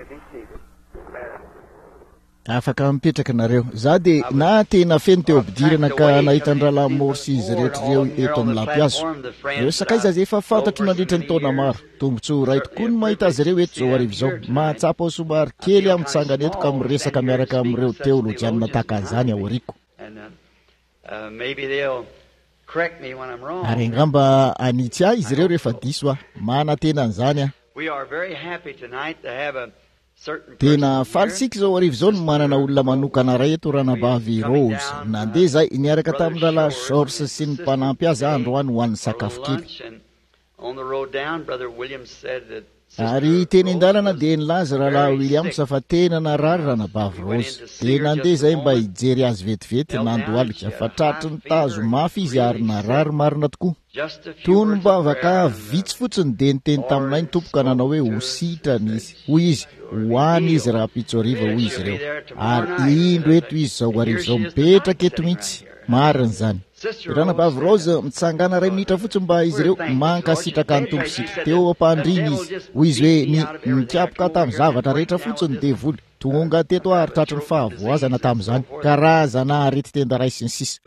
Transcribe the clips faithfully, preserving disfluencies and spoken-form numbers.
afaka mipetraka nareo za de na tena feno teo ampidirana ka nahitan-drala morsy izy rehetra reo eto amin'ny lampiazo reo sakaiza zay efa fantatro nandritra ny taona maro tombotso ray tokoa ny mahita azy ireo eto zao arivo zao mahatsapa ao somary kely amin'ny tsangana eto ka miresaka miaraka amin'ireo teolojianina tahaka an'izany ao ariko ary angamba anitsy ahy izy ireo rehefa diso ah mana tena an'izany ah tena falitsika zao arivo zao no manana olona manokana ray eto ranabavy Rose nandeha zay niaraka tamin'ny rala George sy ny mpanampy azy androany ho an'ny sakafo kely ary teny an-dalana dia nilaza rahalahy Williams fa tena narary ranabavy Rose dia nandeha zay mba hijery azy vetivety nandoalika fa tratry ny tazo mafy izy ary narary marina tokoa tony mba vaka vitsy fotsiny dia niteny taminay ny tompoka nanao hoe ho sitrana izy hoy izy hoany izy raha pitsoriva hoy izy ireo ary indro eto izy zao arivo zao mipetraka eto mihitsy marina zany ranabavy Rose mitsangana ray minitra fotsiny mba izy ireo mankasitraka ny tomposika teo ampandriny izy hoy izy hoe ny mikapoka tamin'ny zavatra rehetra fotsiny dia voly tonga teto ary tratry ny fahavoazana tamin'izany karazana arety tenda ray sy ny sisa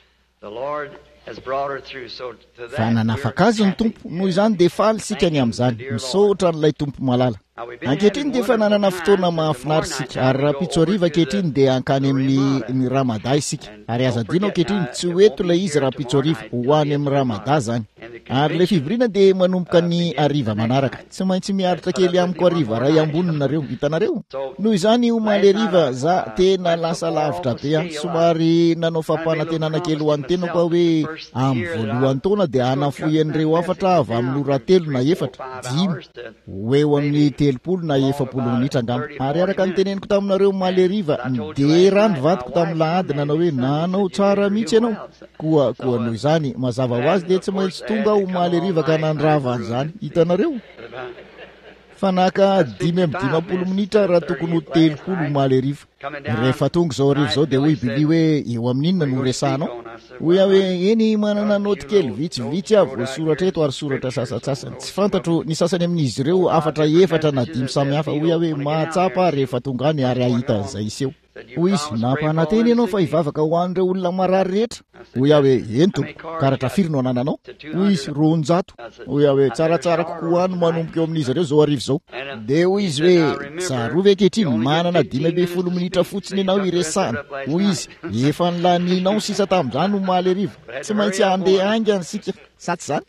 fa nanafaka azy ny tompo noho izany dia faly sika ny amin'izany misaotra n'ilay tompo malala ankehitriny dia efa nanana fotoana mahafinaritra isika ary raha pitsoriva ankehitriny dia ankany amin'ny ny ramada isika ary azadino ankehitriny tsy hoeto ilay izy raha pitsoriva ho any amin'ny ramada zany ary ilay fivoriana dia manomboka ny ariva manaraka tsy maintsy miaritra kely amiko ariva ray amboninareo hitanareo noho izany omaly ariva za tena lasa lavitra be a somary nanao fampanantenana kely ho an'ny tenako hoe amin'ny voalohany taona dia anafoy an'ireo afatra avy amin'ny loratelo na efatra dimy hoeo amin'ny telopolo na efapolo minitra angamba ary araka ny teneniko taminareo omaly ariva dia rano vadiko tamin'ny lahady nanao hoe nanao tsara mihitsy ianao koa koa noho izany mazava ho azy dia tsy maintsy tonga omaly ariva ka nandrava an'izany hitanareo fanaka dimy amby dimapolo minitra raha tokony ho telopolo omaly ariva rehefa tonga zao arivo zao dia hoy biby hoe eo amin'inona no resanao hoy aho hoe eny manana noty kely vitsivitsy avy soratra eto ary soratra sasatsasany tsy fantatro ny sasany amin'izy ireo afatra efatra na dimy samihafa hoy aho hoe mahatsapa rehefa tonga any ary ahita an'izay iseho hoy izy nampananteny ianao fa hivavaka ho an'ireo olona marary rehetra hoy aho hoe eny tompo karatra firy no anananao hoy izy roanjato hoy aho hoe tsaratsara kokoa no manomboka eo amin'izy ireo zao arivo zao dia hoy izy hoe tsarovy ankehitriny manana dimy amby folo minitra fotsiny ianao iresahana hoy izy efa nilaninao sisa tamin'izany omaly ariva tsy maintsy andeha ainga ansika satsy zany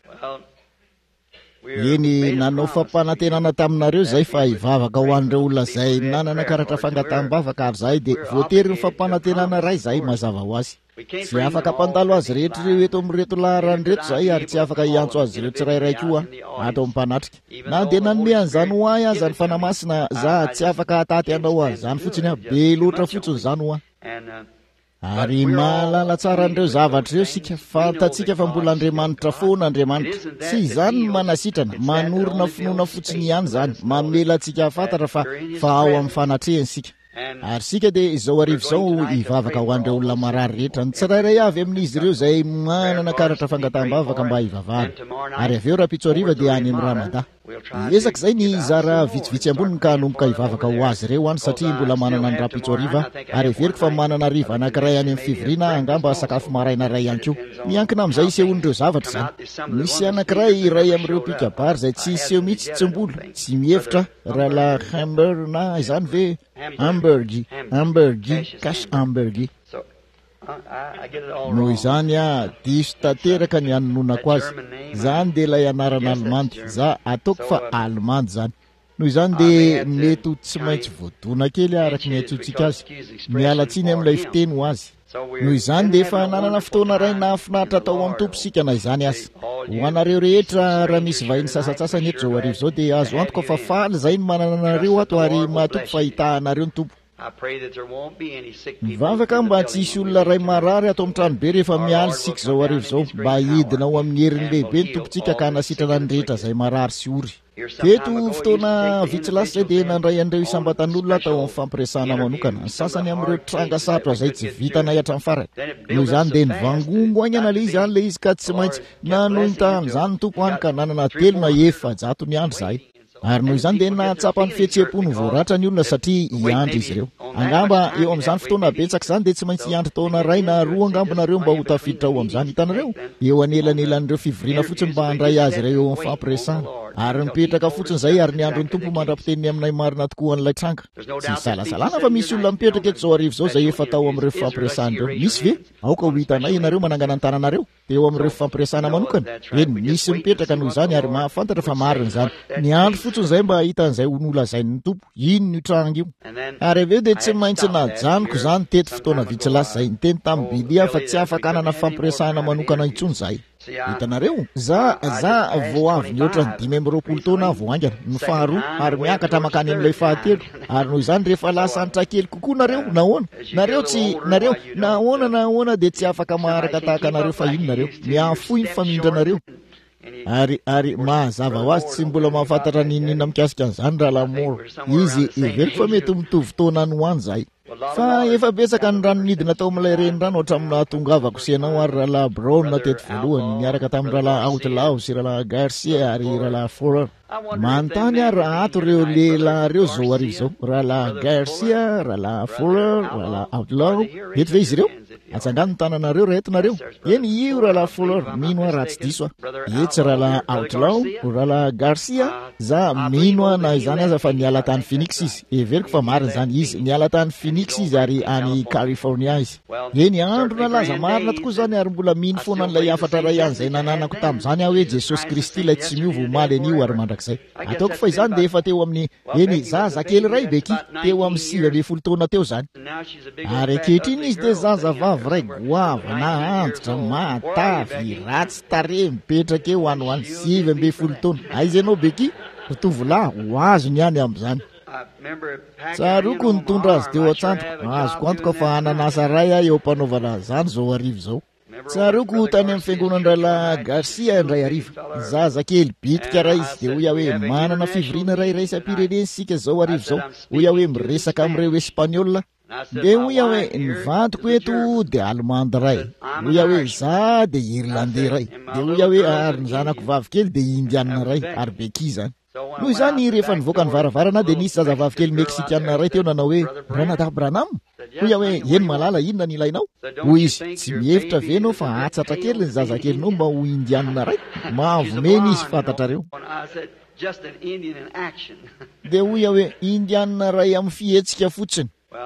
eny nanao fampanantenana taminareo zay fa hivavaka ho an'ireo olona zay nanana karatra fangataham-bavaka ary zay dia voatery ny fampanantenana ray zay mazava ho azy tsy afaka ampandalo azy rehetra ireo eto amin'reto laharany reto zay ary tsy afaka hiantso azy ireo tsirairay koa ato amin'ny mpanatrika na dia nanome an'izany ho ahy aza ny fanamasina za tsy afaka hataty anao azy zany fotsiny a be loatra fotsiny zany ho ahy ary mahalala tsara an'ireo zavatra ireo sika fantatsika fa mbola Andriamanitra foana Andriamanitra tsy izany ny manasitrana manorona finoana fotsiny ihany zany mamela antsika hafantatra fa fa ao amin'ny fanatrehany sika ary sika dia izao arivo zao hivavaka ho an'ireo olona marary rehetra ny tsirairay avy amin'izy ireo zay manana karatra fangataham-bavaka mba hivavahana ary avy eo raha pitsoriva dia any amin'ny ramada ezaka izay ny zara vitsivitsy amboniny ka hanomboka hivavaka ho azy ireo any satria mbola manana ny raha pitsoriva ary everiko fa manana riva anankiray any amin'ny fivoriana angamba sakafo maraina ray ihany koa miankina amin'izay isehon'ireo zavatra zany misy anankiray iray amin'ireo pikabary zay tsy iseho mihitsy tsimbola tsy mihevitra raha la hamber na izany ve hamburgy hamburgy cash hamburgy noho izany a diso tanteraka ny anononako azy zany dia ilay anarana almandy za ataoko fa almandy zany noho izany dia mety ho tsy maintsy voadona kely araka ny aitsontsika azy mialatsiny amin'ilay fiteny ho azy noho izany dia efa nanana fotoana ray nahafinaritra atao amin'ny tomposika na izany azy ho anareo rehetra raha misy vahiny sasatsasany eto zao arivo zao dia azo antoka fa faly zay ny manana anareo ato ary mahatoko fahitahanareo ny tompo mivavaka mba tsy hisy olona ray marary ato amin'ny tranobe rehefa mialy sika zao arivo zao mba hidina ho amin'ny herin'ny lehibe ny tompontsika ka nasitrana ny rehetra zay marary sy ory teto fotoana vitsy lasa zay dia nandray an'ireo isambatan'olona atao amin'ny fampiresahana manokana ny sasany amin'ireo tranga satro zay tsy vitanay hatramin'ny farany noho izany dia nivangongo any ana le izy any le izy ka tsy maintsy nanonta an'izany ny tompo any ka nanana telo na efa-jato ny andro zahay ary noho izany dia nahatsapany fihetseham-po no voaratra ny olona satria hiandry izy ireo. Angamba eo amin'izany fotoana betsaka izany dia tsy maintsy hiandry taona ray na roa angambonareo mba ho tafiditra ao amin'izany. Hitanareo eo anelanelan'ireo fivoriana fotsiny mba handray azy ireo eo amin'ny fampiresana ary mipetraka fotsiny izay ary ny andro ny tompo mandra-piteniny aminay marina tokoa an'ilay tranga. Tsy salasalana fa misy olona mipetraka eto zao arivo zao izay efa tao amin'ireo fampiresana ireo. Misy ve? Aoka ho hitanay ianareo manangana ny tananareo dia eo amin'ireo fampiresana manokana. Eny misy mipetraka noho izany ary mahafantatra fa marina izany. Ny andro fotsiny izay mba hitan'izay ho nolazainy ny tompo. Ino ny tranga io? Ary aveo dia tsy maintsy najanoko izany teto fotoana vitsy lasa izay niteny tamin'ny Bilia fa tsy afaka hanana fampiresahana manokana intsony izahay. Hitanareo, za za vao avy mihoatra ny dimy amby roapolo taona vao aingana ny faharoa ary miakatra makany amin'ilay fahatelo ary noho izany rehefa lasa anitra kely kokoa nareo nahoana nareo tsy nareo nahoana nahoana dia tsy afaka maharaka tahaka anareo fa ino nareo miafoy mifamindra nareo ary ary mazava ho azy tsy mbola mahafantatra ninina mikasika an'izany raha lamora izy iveriko fa mety mitovy taona ny ho any zahay fa efa betsaka ny ranonidina tao amin'ilay renirano hatramin'ny nahatongavako sianao ary rahalahy Brown na teto voalohany miaraka tamin'ny rahalahy Outlaw sy rahalahy Garcia ary rahalahy Fuller. Manontany ary raha ato ireo lehilahy ireo zao arivo zao rahalahy Garcia, rahalahy Fuller, rahalahy Outlaw. Mety ve izy ireo? Atsangano ny tananareo rehetinareo. Eny io rahalahy Fuller mino raha tsy diso a. Etsy rahalahy Outlaw, rahalahy Garcia za mino na izany aza fa niala tany Phoenix izy. Everiko fa marina izany izy niala tany Phoenix izy ary any California izy. Eny andro nalaza marina tokoa izany ary mbola mino foana n'ilay afatra ray ihany izay nananako tamin'izany aho hoe Jesosy Kristy ilay tsy miova omaly an'io ary mandrakizay. Ataoko fa izany dia efa teo amin'ny eny zaza kely ray beky teo amin'ny sivy amby folo taona teo izany. Ary ankehitriny izy dia zaza vavy ray goava na antitra matavy ratsy tarehy mipetraka eo any ho any sivy amby folo taona. Aiza ianao beky tovolahy ho azo ny any amin'izany. Tsaroko nitondra azy teo an-tsantoko azoko antoka fa ananasa ray aho eo ampanaovana izany zao arivo zao. Tsaroko tany amin'ny fiangonan'ny rahalahy Garcia indray ariva zaza kely bitika ray izy dia hoy aho hoe manana fivoriana ray raisam-pirenena sika zao arivo zao. Hoy aho hoe miresaka amin'ireo Espaniola dia hoy aho hoe ny vantoko eto dia Allemande ray. Hoy aho hoe za dia Irlandais ray. Dia hoy aho hoe ary ny zanako vavy kely dia Indiana ray ary beki izany. Noho izany rehefa nivoaka ny varavarana dia nisy zazavavy kely Meksikanina ray teo nanao hoe Branham Branham. Hoy aho hoe eny malala inona ny ilainao? Hoy izy tsy mihevitra ve ianao fa atsatra kely ny zazakelinao mba ho Indiana ray. Mahavomeny izy fantatrareo. Dia hoy aho hoe Indiana ray amin'ny fihetsika fotsiny.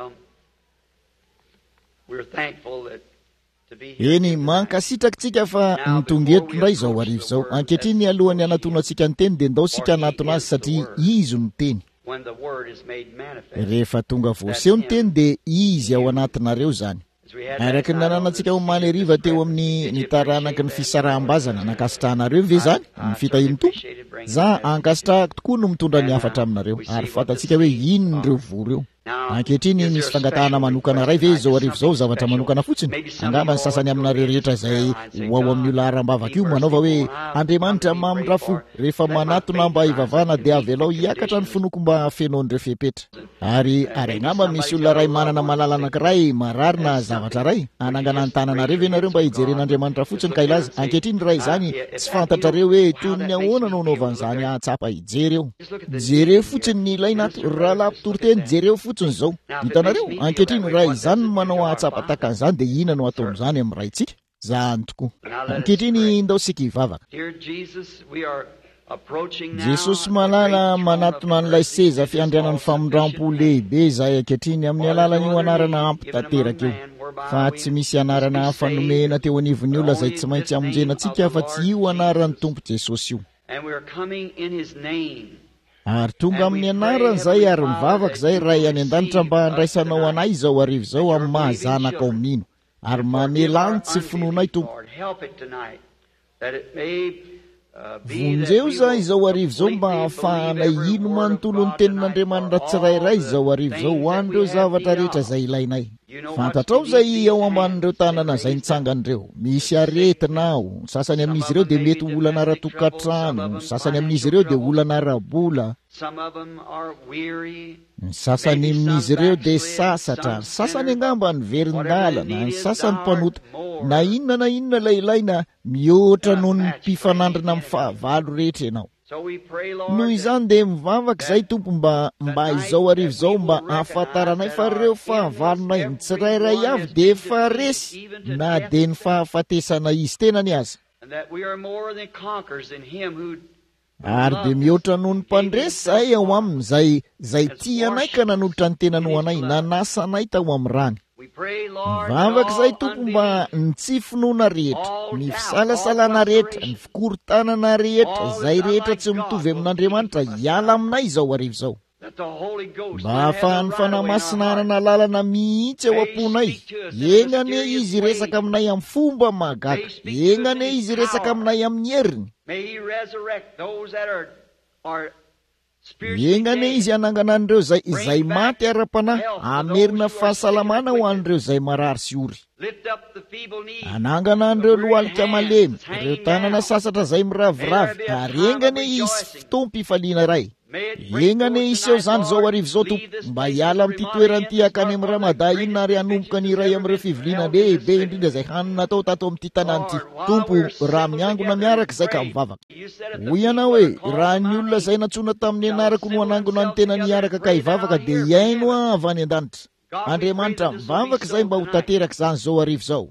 Eny mankasitraksika fa nitongeto indray izao arivo izao. Ankehitriny alohany anatona antsika ny teny dia ndao sika anatona azy satria izy no teny. Rehefa tonga voaseho ny teny dia izy ao anatinareo izany. Araka ny nananantsika omaly ariva teo amin'ny nitaranaka ny fisaraham-bazana nankasitrahanareo ve izany ny fitahiny tompo? Za ankasitrahako tokoa no mitondra ny hafatra aminareo ary fantatsika hoe inona ireo voreo. Ankehitriny misy fangatahana manokana ray ve izao arivo izao zavatra manokana fotsiny? Angamba ny sasany aminareo rehetra izay ho ao amin'ny olaharam-bavaka io manaova hoe Andriamanitra mamindrafo rehefa manatona mba hivavahana dia avelao hiakatra ny finoko mba hafenoan'ireo fepetra. Ary ary angamba misy olona ray manana malala anankiray mararina zavatra ray anangana ny tananareo ve nareo mba hijeren'Andriamanitra fotsiny ka ilaza. Ankehitriny ray izany tsy fantatrareo hoe toy ny ahoana no naovan'izany ahatsapa hijereo. Jereo fotsiny ny ilaina rahalahy mpitoroteny jereo fotsiny zao. Hitanareo ankehitriny ray izany no manao ahatsapa tahaka an'izany dia inona no atao amin'izany amin'ny ray tsika? Zany tokoa. Ankehitriny ndao sika hivavaka. Jesosy malala manatona an'ilay seza fiandrianan'ny famondram-po lehibe izahay ankehitriny amin'ny alalan'io anarana ampitateraka eo. Fa tsy misy anarana hafa nomena teo anivon'ny olona izay tsy maintsy amonjenantsika fa tsy io anaran'ny Tompo Jesosy io. Ary tonga amin'ny anarany izay ary mivavaka izay ray any an-danitra mba handraisanao anay izao arivo izao amin'ny mahazanaka ao mino ary manelany tsy finoanay Tompo. Vonjeo za izao arivo izao mba hahafahanay ino manontolo ny tenin'Andriamanitra tsirairay izao arivo izao ho an'ireo zavatra rehetra izay ilainay. Fantatrao izay ao ambanin'ireo tanana izay nitsangan'ireo. Misy aretina ao, sasany amin'izy ireo dia mety olana ara-tokantrano, sasany amin'izy ireo dia olana ara-bola. Ny sasany amin'izy ireo dia sasatra, sasany angamba ny verin-dalana, ny sasany mpanota. Na inona na inona ilay ilaina mihoatra noho ny mpifanandrina amin'ny fahavalo rehetra ianao. noho izany dia mivavaka izay tompo mba mba izao arivo izao mba ahafantaranay fa ireo fahavalonay ny tsirairay avy dia efa resy na dia ny fahafatesana izy tena ny aza, ary dia mihoatra noho ny mpandresy zahay ao aminy zay zay tia anay ka nanolotra ny tena no anay nanasa anay tao amin'ny rany. Mivavaka izay tompo mba ny tsy finoana rehetra, ny fisalasalana rehetra, ny fikorontanana rehetra, izay rehetra tsy mitovy amin'Andriamanitra hiala aminay izao arivo izao, mba hahafahan'ny fanamasinana lalana mihitsy ao am-ponay. Engane izy resaka aminay amin'ny fomba mahagaga, engane izy resaka aminay amin'ny heriny, engane izy anangana an'ireo zay izay maty ara-panahy, amerina fahasalamana ho an'ireo zay marary sy ory, anangana an'ireo lohalika malemy, ireo tanana sasatra zay miraviravy, ary engane izy fotoam-pifaliana iray. Engane iseho zany zao arivo zao tompo mba hiala amin'ity toerany akany amin'ny Ramada iny ary hanomboka ny iray amin'ireo fiviliana lehibe indrindra izay hanina atao tato amin'ity tanàna ity. Tompo, raha miangona miaraka izay ka mivavaka. Hoy ianao hoe raha ny olona izay natsoina tamin'ny anarako no hanangona ny tena niaraka ka hivavaka dia iaino avy any an-danitra. Andriamanitra mivavaka izay mba ho tanteraka izany zao arivo zao.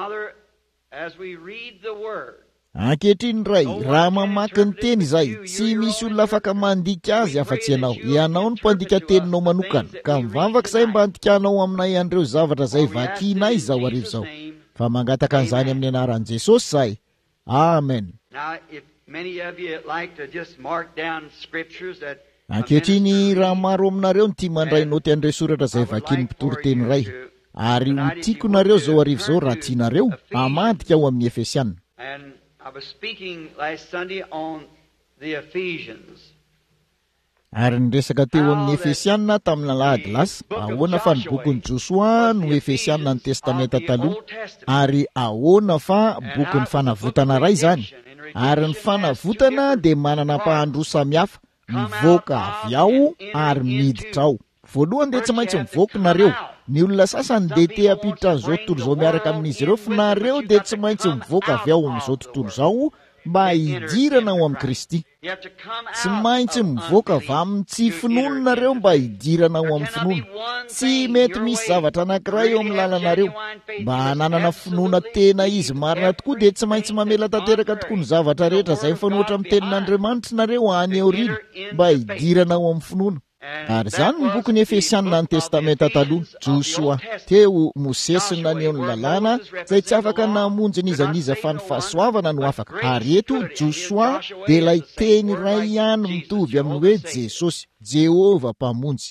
Ankehitriny ray, raha mamaky ny teny izay, tsy misy olona afaka mandika azy afa-tsy ianao. Ianao ny mpandika teninao manokana, ka mivavaka izay mba handikanao aminay an'ireo zavatra izay vakianay izao arivo izao. Fa mangataka an'izany amin'ny anaran'i Jesosy izahay. Amen. Ankehitriny raha maro aminareo ny tia mandray noty an'ireo soratra izay vakian'ny mpitory-teny iray, ary ho tiako nareo zao arivo izao raha tianareo hamadika ao amin'ny Efesiana. I was speaking last Sunday on the Ephesians. Ary niresaka teo amin'ny Efesiana tamin'ny alahady lasa, ahoana fa ny bokin'ny Joshua no Efesiana ny testamenta taloha, ary ahoana fa bokin'ny fanavotana ray zany. Ary ny fanavotana dia manana mpahandro samihafa, mivoaka avy ao ary miditra ao. Voalohany dia tsy maintsy mivoaka nareo. Ny olona sasany dia te hampiditra an'izao tontolo izao miaraka amin'izy ireo, fa nareo dia tsy maintsy mivoaka avy ao amin'izao tontolo izao mba hidirana ao amin'ny Kristy. Tsy maintsy mivoaka avy amin'ny tsy finoana nareo mba hidirana ao amin'ny finoana. Tsy mety misy zavatra anankiray eo amin'ny lalànareo. Mba hananana finoana tena izy marina tokoa dia tsy maintsy mamela tanteraka tokoa ny zavatra rehetra izay mifanohitra amin'ny tenin'Andriamanitra nareo any aoriana mba hidirana ao amin'ny finoana. Ary zany ny bokin'ny Efesiana ny testamenta taloha. Joshua teo Mosesy naneho ny lalàna izay tsy afaka namonjy nizaniza fa ny fahasoavana no afaka. Ary eto Joshua dia ilay teny iray ihany mitovy amin'ny hoe Jesosy, Jehova mpamonjy.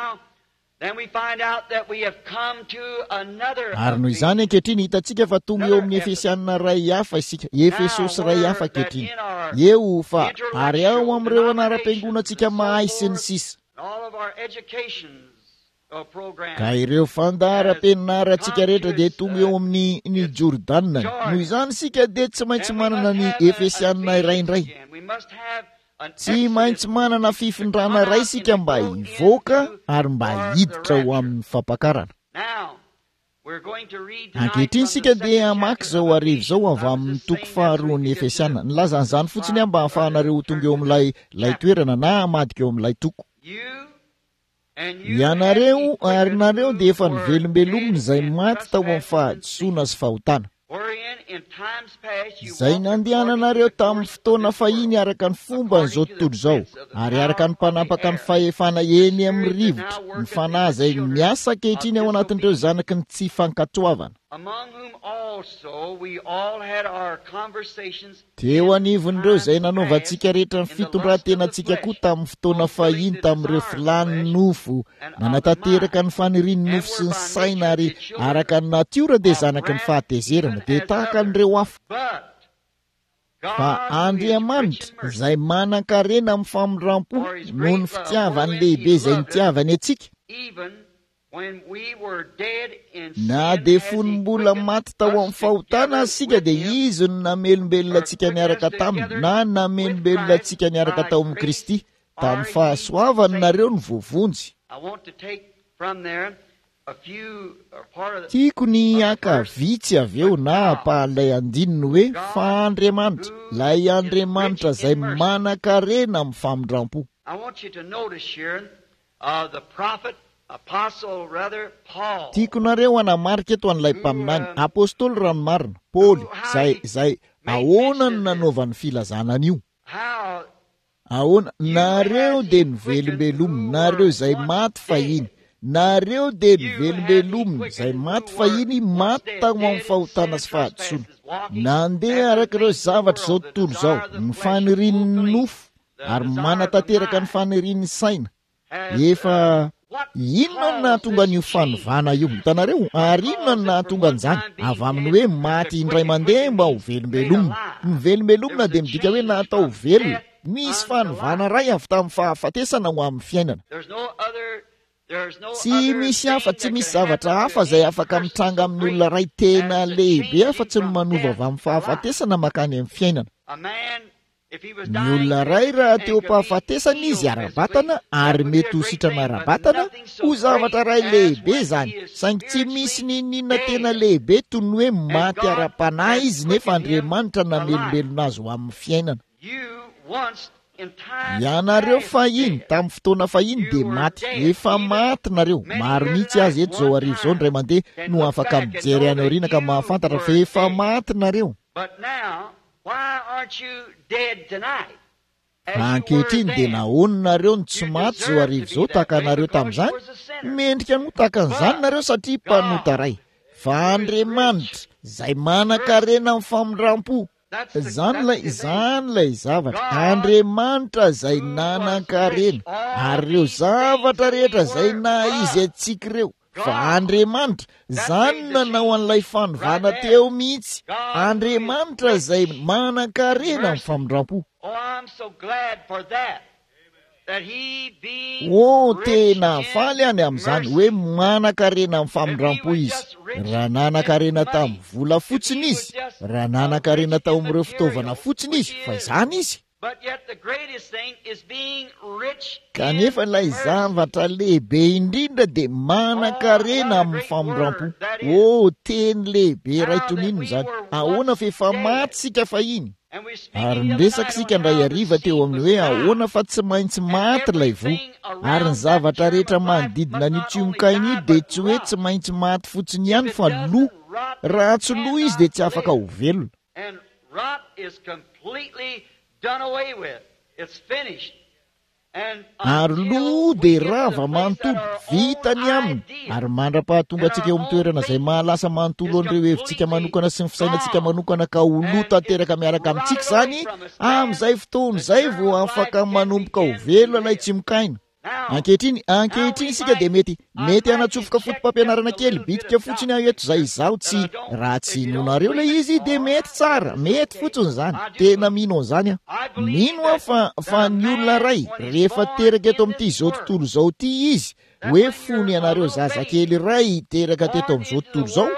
Ary noho izany ankehitriny hitantsika fa tonga eo amin'ny Efesiana ray hafa isika, Efesosy ray hafa ankehitriny. Eo fa ary ao amin'ireo anaram-piangonantsika mahay sy ny sisa. Ka ireo fandahara-pianarantsika rehetra dia tonga eo amin'ny ny Jordanany. Noho izany sika dia tsy maintsy manana ny Efesiana iraindray. Tsy maintsy manana fifindrana iray sika mba hivoaka ary mba hiditra ho amin'ny fampakarana. Ankehitriny sika dia hamaky izao arivo izao avy amin'ny toko faharoa ny Efesiana. Nilazan'izany fotsiny mba hahafahanareo tonga eo amin'ilay lay toerana na hamadika eo amin'ilay toko. Ianareo ary nareo dia efa nivelombelominy izay maty tao amin'ny fahadisoana sy fahotana, izay nandehananareo tamin'ny fotoana fahiny araka ny fomba n'izao tontolo izao, ary araka ny mpanapaka ny fahefana eny amin'ny rivotra, ny fanahy izay miasa ankehitriny ao anatin'ireo zanaky ny tsy fankatoavana. Teo anivon'ireo izay nanaovantsika rehetra ny fitondrantenantsika koa tamin'ny fotoana fahiny tamin'ireo filany nofo, nanatanteraka ny faniriany nofo sy ny saina ary araka ny natiora dia zanaky ny fahatezerana dia tahaka an'ireo hafa. Fa Andriamanitra izay manan-karena amin'ny famondram-po noho ny fitiavany lehibe izay nitiavany antsika, na dia fonom-bola maty tao amin'ny fahotana asika dia izy no namelombelona antsika niaraka taminy, na namelombelona antsika niaraka tao amin'ny Kristy. Tamin'ny fahasoavany nareo ny voavonjy. a few or part of the tiako ny aka vitsy avy eo na apahalay andininy hoe fa Andriamanitra, lay Andriamanitra zay manan-karena amin'ny famindrampo. I want you to notice here uh, the prophet, apostle rather, Paul. Tiako nareo anamarika eto an'ilay mpaminany apôstôly ranomarina Paoly zay zay ahoana no nanaovany filazana an'io. How Ahoana nareo dia nivelombelominy, nareo zay maty fahiny, nareo dia nivelombelominy zay maty fahiny, maty tao amin'ny fahotana sy fahadisoana, nandeha arak'ireo zavatra zao tontolo zao, ny fanirian'ny nofo ary manatanteraka ny fanirian'ny saina. Efa inona no nahatonga an'io fanovana io? Hitanareo, ary inona no nahatonga an'izany? Avy amin'ny hoe maty indray mandeha mba ho velombelomina. Ny velombelomina dia midika hoe natao velona. Misy fanovana ray avy tamin'ny fahafatesana ho amin'ny fiainana. there's no other there's no Tsy other misy thing hafa, that tsy can misy happen zavatra to hafa zay any afaka person mitranga amin'ny great olona ray tena as the lehibe changing afa tsy ny from manova death avy amin'ny to fahafatesana makany amin'ny fiainana. A man, if he was Ny dying olona today, ray raha and teo could be mpahafatesana izy healed ara-batana physically, ary that would be mety a ho great sitrana thing, but ara-batana nothing so ho zavatra ray great lehibe as zany, when he is saingy tsy misy spiritually ninina tena dead. lehibe toy ny hoe maty God ara-panahy has izy nefa quickened him Andriamanitra alive. namelombelona azy ho amin'ny fiainana. You once in time Ianareo past fahiny dead. tamin'ny fotoana fahiny You dia were maty, dead. efa Even maty nareo. many Maro years mihitsy azy tonight, eto zao one arivo zao time, ndray mandeha can no look afaka back and mijery know any that aoriana ka you mahafantatra fa were efa dead. maty nareo. But now, why aren't you dead tonight? As Fa you were ankehitriny dia then. nahoana nareo no tsy You maty zao deserve arivo to zao be that taka way nareo because tamin'izany? you was a sinner. Mendrika no taka an'izany nareo satria mpanota ray. Fa Andriamanitra zay manan-karena amin'ny famindrampo. That's the, Zany that's lay the thing. zany lay zavatra. Andriamanitra zay nanan-karena ary ireo zavatra rehetra zay naizy antsika ireo. Fa Andriamanitra zany nanao an'ilay fanovana teo mihitsy. Andriamanitra zay manan-karena amin'ny famindrampo. Oh, I'm so glad for that. That he be O rich tena in faly any amin'izany hoe mercy. manan-karena amin'ny famindrampo izy. Raha nanan-karena tamin'ny vola fotsiny izy, raha nanan-karena tao amin'ireo fitaovana fotsiny izy, fa izany izy. But yet the greatest thing is being rich Kanefa in ilay mercy. zavatra lehibe indrindra dia manan-karena amin'ny famindrampo. O teny lehibe ray tonino izany. Ahoana fa efa maty sika fahiny. And we speak Ary the other niresaka night sika on ndray how the hariva teo seed amin'ny was hoe found. ahoana fa tsy maintsy maty ilay vo. Ary ny zavatra rehetra manodidina n'io mikaina io dia tsy hoe tsy maintsy maty fotsiny ihany fa lo. Raha tsy lo izy dia tsy afaka ho velona. And rot is completely done away with. It's finished. And Ary lo dia rava manontolo vitany aminy. Ary mandra-pahatonga antsika eo amin'ny toerana izay mahalasa manontolo an'ireo hevitsika manokana sy ny fisainantsika manokana ka ho lo tanteraka miaraka amintsika izany, amin'izay fotoana izay vao afaka manomboka ho velona ilay tsy mikaina. Ankehitriny, ankehitriny sika dia mety mety hanatsofoka fotom-pampianarana kely bitika fotsiny aho eto izay izaho tsy raha tsy inonareo ilay izy dia mety tsara, mety fotsiny izany. Tena mino an'izany aho. Mino aho fa fa ny olona ray rehefa teraka eto amin'ity izao tontolo izao ity izy hoe fony ianareo zazakely ray teraka teto amin'izao tontolo izao,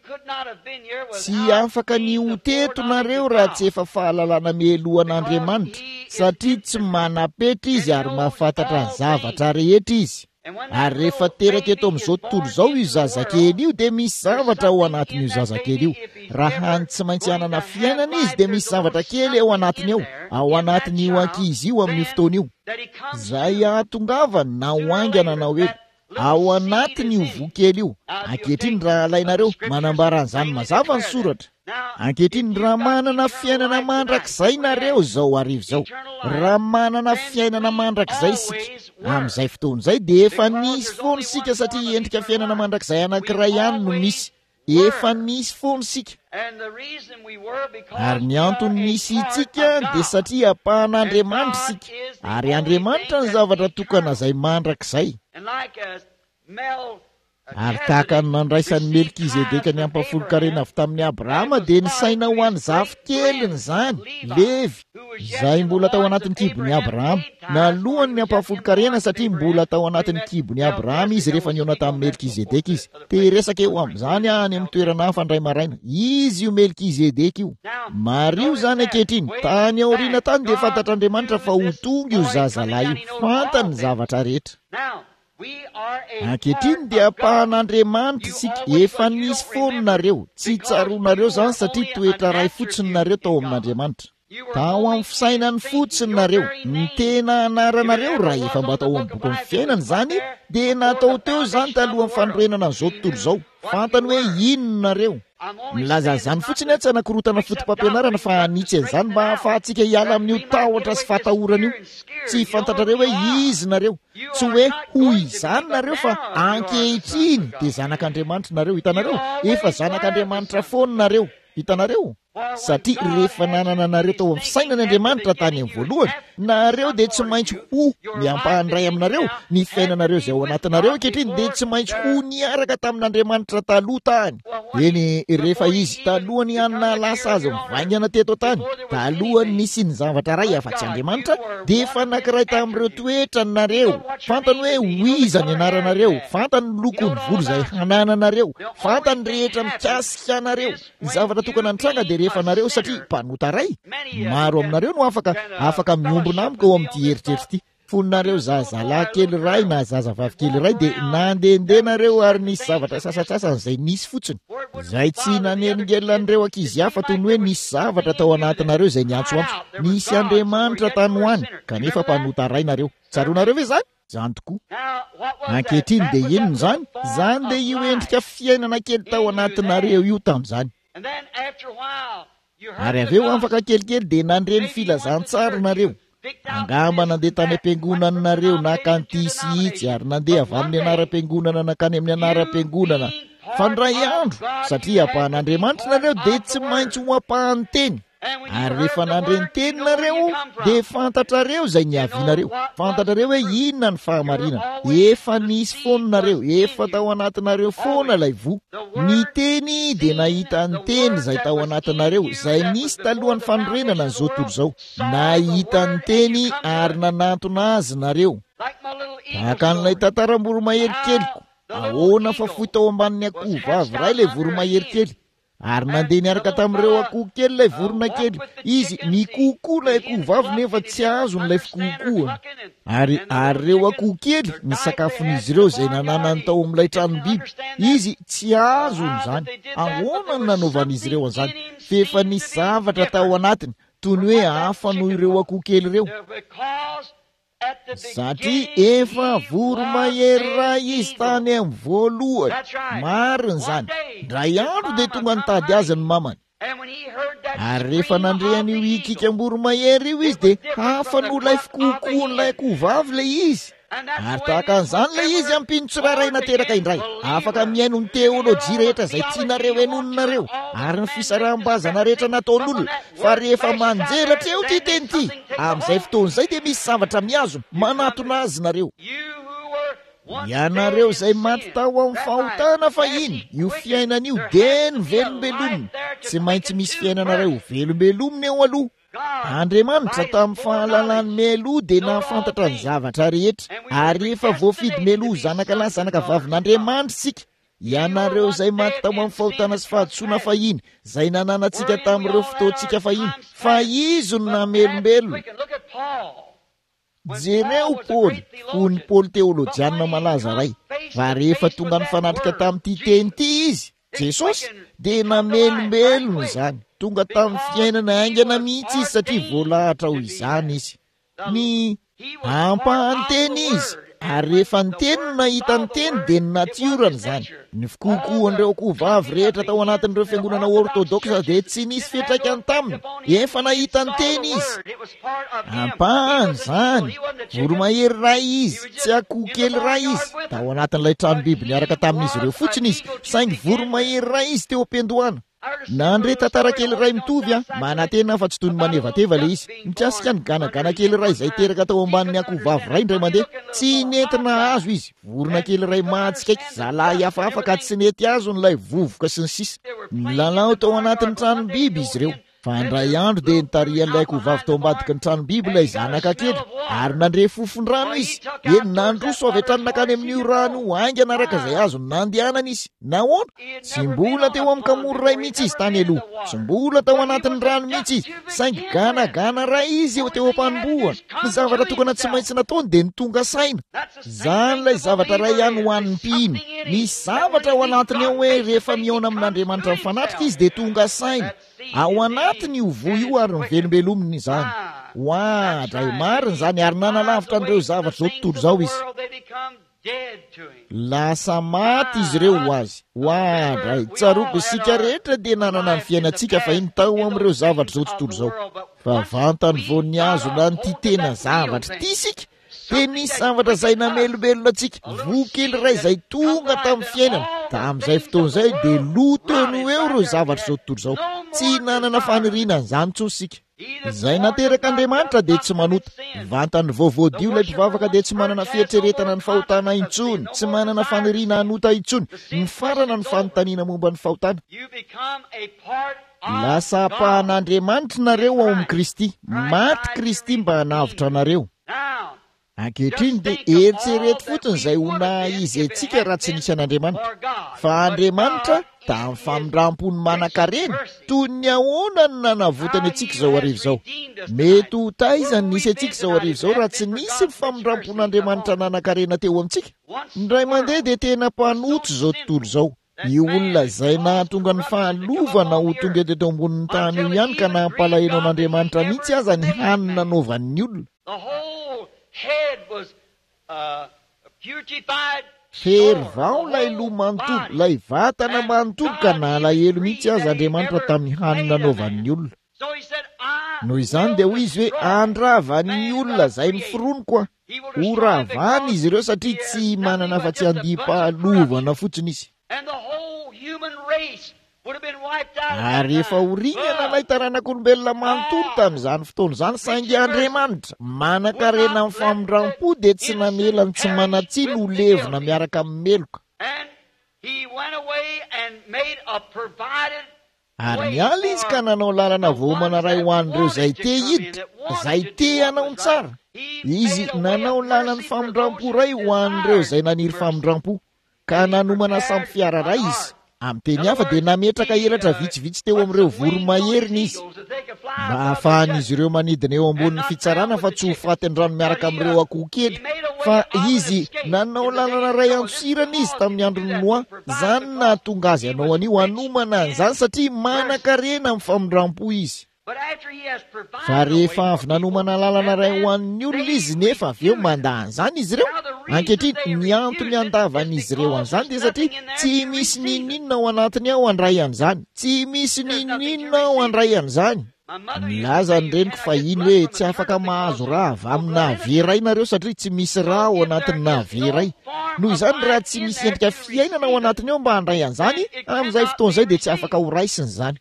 tsy afaka ny ho teto nareo raha tsy efa fahalalana mialohan'Andriamanitra, satria tsy manapetra izy ary mahafantatra ny zavatra rehetra izy. Ary rehefa teraka eto amin'izao tontolo izao io zazakely io dia misy zavatra ao anatin'io zazakely io. Raha hany tsy maintsy hanana fiainana izy dia misy zavatra kely ao anatiny ao, ao anatin'io ankizy io amin'io fotoana io. Zay ahatongavany na hoaingana na hoe ao anatin'io vokely io. Ankehitriny raha alainareo manambara an'izany mazava ny soratra. Ankehitriny raha manana fiainana mandrakizay nareo zao arivo zao, raha manana fiainana mandrakizay sika amin'izay fotoana izay dia efa nisy foana sika satria endrika fiainana mandrakizay anankiray ihany no misy. Efa nisy foana sika. Ary ny antony nisy itsika dia satria apahan'Andriamanitra sika. Ary Andriamanitra ny zavatra tokana izay mandrakizay. Ary tahaka ny nandraisan'ny Melkizedeka ny ampahafolo-karena avy tamin'ny Abrahama dia ny saina ho an'ny zafikeliny izany, Levi, izay mbola tao anatin'ny kibon'ny Abrahama. Nalohany ny ampahafolo-karena satria mbola tao anatin'ny kibon'ny Abrahama izy rehefa niona tamin'ny Melkizedeka izy. Te resaka eo amin'izany any amin'ny toerana hafa indray maraina. Izy io Melkizedeka io. Mario zany ankehitriny, tany aoriana tany dia fantatr'Andriamanitra fa ho tonga io zazalahy io, fantany zavatra rehetra. ankehitriny dia ampahan'Andriamanitra isika efa nisy foana nareo tsy tsaroanareo zany satria toetra ray fotsiny nareo tao amin'Andriamanitra. Tao amin'ny fisainany fotsiny nareo ny tena anaranareo raha efa mba tao amin'ny boky ny fiainana zany dia natao teo zany talohan'ny fanorenana an'izao tontolo izao. Fantany hoe inona nareo. Milaza zany fotsiny tsy anakorotana fotom-pampianarana fa anitsy an'izany mba ahafahantsika hiala amin'io tahotra sy fahatahorana io. Tsy fantatrareo hoe izy nareo, tsy hoe hoy izany nareo fa ankehitriny dia zanak'Andriamanitra nareo. Hitanareo efa zanak'Andriamanitra foana nareo. Hitanareo satria rehefa nanana nareo tao amin'ny fisainany Andriamanitra tany amin'ny voalohany, nareo dia tsy maintsy ho miampahandray aminareo ny fiainanareo izay ao anatinareo ankehitriny dia tsy maintsy ho niaraka tamin'Andriamanitra taloha tany. Eny rehefa izy talohany hanana lasa azy mivaingana teto tany, talohany nisy ny zavatra ray afa-tsy Andriamanitra dia efa anankiray tamin'ireo toetrany nareo. Fantany hoe hoiza ny anaranareo, fantany lokony volo izay hanananareo, fantany rehetra mikasika anareo. Ny zavatra tokana nitranga dia rehefa nareo satria mpanota ray maro aminareo no afaka afaka miombona amiko ao amin'ity heritreritra ity. Foninareo zazalahy kely ray na zazavavy kely ray dia nandehandeha nareo ary nisy zavatra sasasasany izay nisy fotsiny izay tsy naneringelan'ireo ankizy hafa toy ny hoe nisy zavatra tao anatinareo izay niantso antso. Nisy Andriamanitra tany hoany kanefa mpanota ray nareo. Tsaroanareo ve zany? Zany tokoa. Ankehitriny dia inona zany? Zany dia io endrika fiainana kely tao anatinareo io tamin'izany. Ary avy eo afaka kelikely dia nandreny filazantsara nareo. Angamba nandeha tany am-piangonana nareo nakantisy itsy ary nandeha avy amin'ny anaram-piangonana nakany amin'ny anaram-piangonana fandray andro satria ampahan'Andriamanitra nareo dia tsy maintsy ho ampahany teny. Ary rehefa nandreny teny nareo dia fantatrareo izay niavianareo, fantatrareo hoe inona ny fahamarinana. Efa nisy foana nareo, efa tao anatinareo foana ilay vo. Ny teny dia nahita ny teny izay tao anatinareo izay nisy talohan'ny fanorenana an'izao tontolo izao. Nahita ny teny ary nanantona azy nareo. Tahaka an'ilay tantaram-boromahery keliko, ahoana fa fohy tao ambanin'ny akoho vavy ray ilay voromahery kely. Ary nandeha niaraka tamin'ireo akoho kely ilay vorona kely. Izy mikokoa ilay akoho vavy nefa tsy azo n'ilay fikokoana. Ary ary ireo akoho kely ny sakafon'izy ireo izay nananany tao amin'ilay tranom-biby. Izy tsy azo n'izany. Ahoana no nanaovan'izy ireo an'izany? Fefa nisy zavatra tao anatiny toy ny hoe hafa noho ireo akoho kely ireo. Satria efa voromahery ray izy tany amin'ny voalohany. Marina izany. Ndray andro dia tonga nitady azy ny mamany. Ary rehefa nandrehany io ikikam-boromahery io izy dia hafa noho ilay fikokoan'ilay akoho vavy ilay izy. Ary tahaka an'izany ilay izy ampino tsirairay nateraka indray. Afaka mihaino ny teolojia rehetra izay tianareo henonanareo ary ny fisaraham-bazana rehetra nataon'olona. Fa rehefa manjelatra eo ty teny ity, amin'izay fotoana izay dia misy zavatra miazona manatona azy nareo. Ianareo izay maty tao amin'ny fahotana fahiny, io fiainana io dia ny velombelomina. Tsy maintsy misy fiainanareo velombelomina eo aloha. Andriamanitra tamin'ny fahalalany meloa dia nahafantatra ny zavatra rehetra. Ary rehefa voafidy meloa zanaka lahy zanaka vavin'Andriamanitra isika, ianareo izay maty tao amin'ny fahotana sy fahadisoana fahiny izay nananantsika tamin'ireo fotoantsika fahiny, fa izy no namelombelona. Jereo Paoly, fony Paoly teolojianina malaza ray, fa rehefa tonga nifanatrika tamin'ity teny ity izy, Jesosy dia namelombelona izany. Tonga tamin'ny fiainana aingana mihitsy izy satria voalahatra ho izany izy. Ny ampahany teny izy, ary rehefa ny teny no nahita ny teny dia ny natiorany izany. Ny fikokoan'ireo akoho vavy rehetra tao anatin'ireo fiangonana ortodoksa dia tsy nisy fiantraikany taminy, efa nahita ny teny izy. Ampahany izany, voromahery ray izy, tsy akoho kely ray izy. Tao anatin'ilay tranom-biby niaraka tamin'izy ireo fotsiny izy, saingy voromahery ray izy teo am-piandohana. Nandre tantara kely ray mitovy a, manantena fa tsy toy ny manevateva le izy. Mikasika ny ganagana kely ray izay teraka tao ambanin'ny akoho vavy ray indray mandeha, tsy nentina azo izy. Vorona kely ray matsikaiky, zalahy hafahafa ka tsy nety azo n'ilay vovoka sy ny sisa. Milalao tao anatin'ny tranom-biby izy ireo. fa andray andro dia nitarian'ilay kovavy tao ambadika ny tranom-biby ilay zanaka kely ary nandre fofon-drano izy eny nandroso avy hatrany nakany amin'io rano aingana araka izay azo nandehanana izy nahoana tsy mbola teo amin'ny kamoro ray mihitsy izy tany aloha tsy mbola tao anatin'ny rano mihitsy izy saingy ganagana ray izy eo teo am-panombohana ny zavatra tokana tsy maintsy nataony dia nitonga saina zany ilay zavatra ray ihany ho an'ny mpino misy zavatra ao anatiny ao hoe rehefa miaona amin'Andriamanitra mifanatrika izy dia tonga saina ao anatiny io vo io ary mivelombelominy izany oa dray mariny zany ary nanalavitra an'ireo zavatra zao tontolo zao izy lasa maty izy ireo ho azy oa dray tsaroko isika rehetra dia nanana ny fiainantsika fa iny tao amin'ireo zavatra zao tontolo zao fa vantany vo ny azo na ny ty tena zavatra ty isika dia nisy zavatra izay namelobelona antsika vokely ray izay tonga tamin'ny fiainana tamin'izay fotoan'izay dia loteno eo ireo zavatra zao tontolo zao tsy nanana faniriana izany tso sika izay nateraka Andriamanitra dia tsy manota vantany voavoadio ilay mpivavaka dia tsy manana fieritreretana ny fahotana intsony tsy manana faniriana hanota intsony ny farana ny fanontaniana momba ny fahotana lasa apahan'Andriamanitra nareo ao amin'ny Kristy maty Kristy mba hanavitra anareo ankehitriny dia eritserety fotsiny izay ho naizy antsika raha tsy nisy an'Andriamanitra fa Andriamanitra tamin'ny famindram-pony manan-karena toy ny ahoana ny nanavotany antsika izao arivo izao mety ho taizany nisy antsika izao arivo izao raha tsy nisy ny famindram-pon'Andriamanitra nanan-karena teo amintsika ndray mandeha dia tena mpanoto izao tontolo izao io olona izay nahatonga ny fahalovana ho tonga eto eto ambonin'ny tany io ihany ka nampalahelo an'Andriamanitra mihitsy aza ny hany nanaovan'ny olona fery vao lay loha manontolo lay vatana manontolo ka nalahelo mihitsy aza Andriamanitra tamin'ny hany nanaovan'ny olona noho izany dia hoy izy hoe andravany olona izay mifirono koa ho ravany izy ireo satria tsy manana fa tsy handiam-pahalovana fotsiny izy ary efa horinana lay taranak'olombelona manontolo tamin'izany fotoana izany saingy Andriamanitra manan-karena amin'ny famindram-po dia tsy namelany tsy manatsiny ho levona miaraka amin'ny meloka ary niala izy ka nanao lalana voamana ray ho an'ireo izay te hiditra izay te hanao ny tsara izy nanao lalany famindram-po ray ho an'ireo izay naniry famindram-po ka nanomana samby fiara ray izy amin'ny teny hafa dia nametraka helatra vitsivitsy teo amin'ireo voromaheriny izy mba hahafahan'izy ireo manidina eo ambonin'ny fitsarana fa tsy ho faty ny rano miaraka amin'ireo akoho kely fa izy nanao lalana ray antsirana izy tamin'ny androny Noa zany nahatonga azy anao anio hanomana an'izany satria manan-karena amin'ny famindram-po izy fa rehefa avy nanomana lalana ray ho an'ny olona izy nefa avy eo mandahan'izany izy ireo ankehitriny ny antony andavan'izy ireo an'izany dia satria tsy misy nininona ao anatiny ao handray an'izany tsy misy nininona ao handray an'izany milaza ny reniko fa iny hoe tsy afaka mahazo raha avy amin'ny nahaveray nareo satria tsy misy raha ao anatin'ny nahaveray noho izany raha tsy misy endrika fiainana ao anatiny ao mba handray an'izany amin'izay fotoan'izay dia tsy afaka ho raisiny izany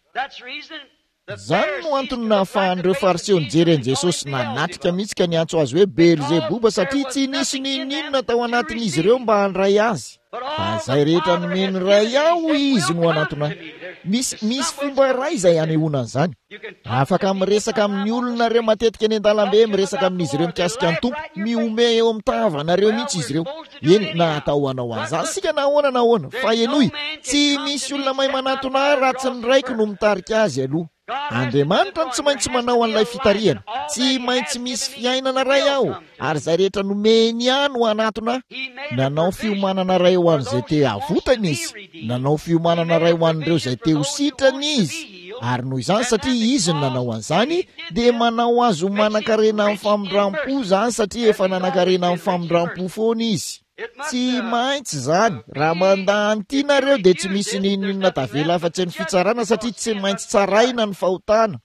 zany no antony nahafahan'ireo fariseo nijery an'i Jesosy nanatrika mihitsy ka niantso azy hoe Beelzeboba satria tsy nisy nininona tao anatin'izy ireo mba handray azy fa izay rehetra nomeny ray aho izy no anatona misy misy fomba ray izay anehoana an'izany afaka miresaka amin'ny olona reo matetika eny an-dalambe miresaka amin'izy ireo mikasika ny tompo miome eo amin'ny tavanareo mihitsy izy ireo eny natao hanao an'izany sika nahoana nahoana fa enoy tsy misy olona mahay manatona raha tsy ny raiko no mitarika azy aloha Andriamanitra tsy maintsy manao an'ilay fitarihana tsy maintsy misy fiainana ray aho ary izay rehetra nomeny ihany ho anatona nanao fiomanana ray ho an'izay te havotany izy nanao fiomanana ray ho an'ireo izay te ho sitrany izy ary noho izany satria izy no nanao an'izany dia manao azy ho manan-karena amin'ny famindram-po zany satria efa nanan-karena amin'ny famindram-po foana izy tsy maintsy zany raha mandany ity nareo dia tsy misy nininona tavela afa-tsy ny fitsarana satria tsy maintsy tsaraina ny fahotana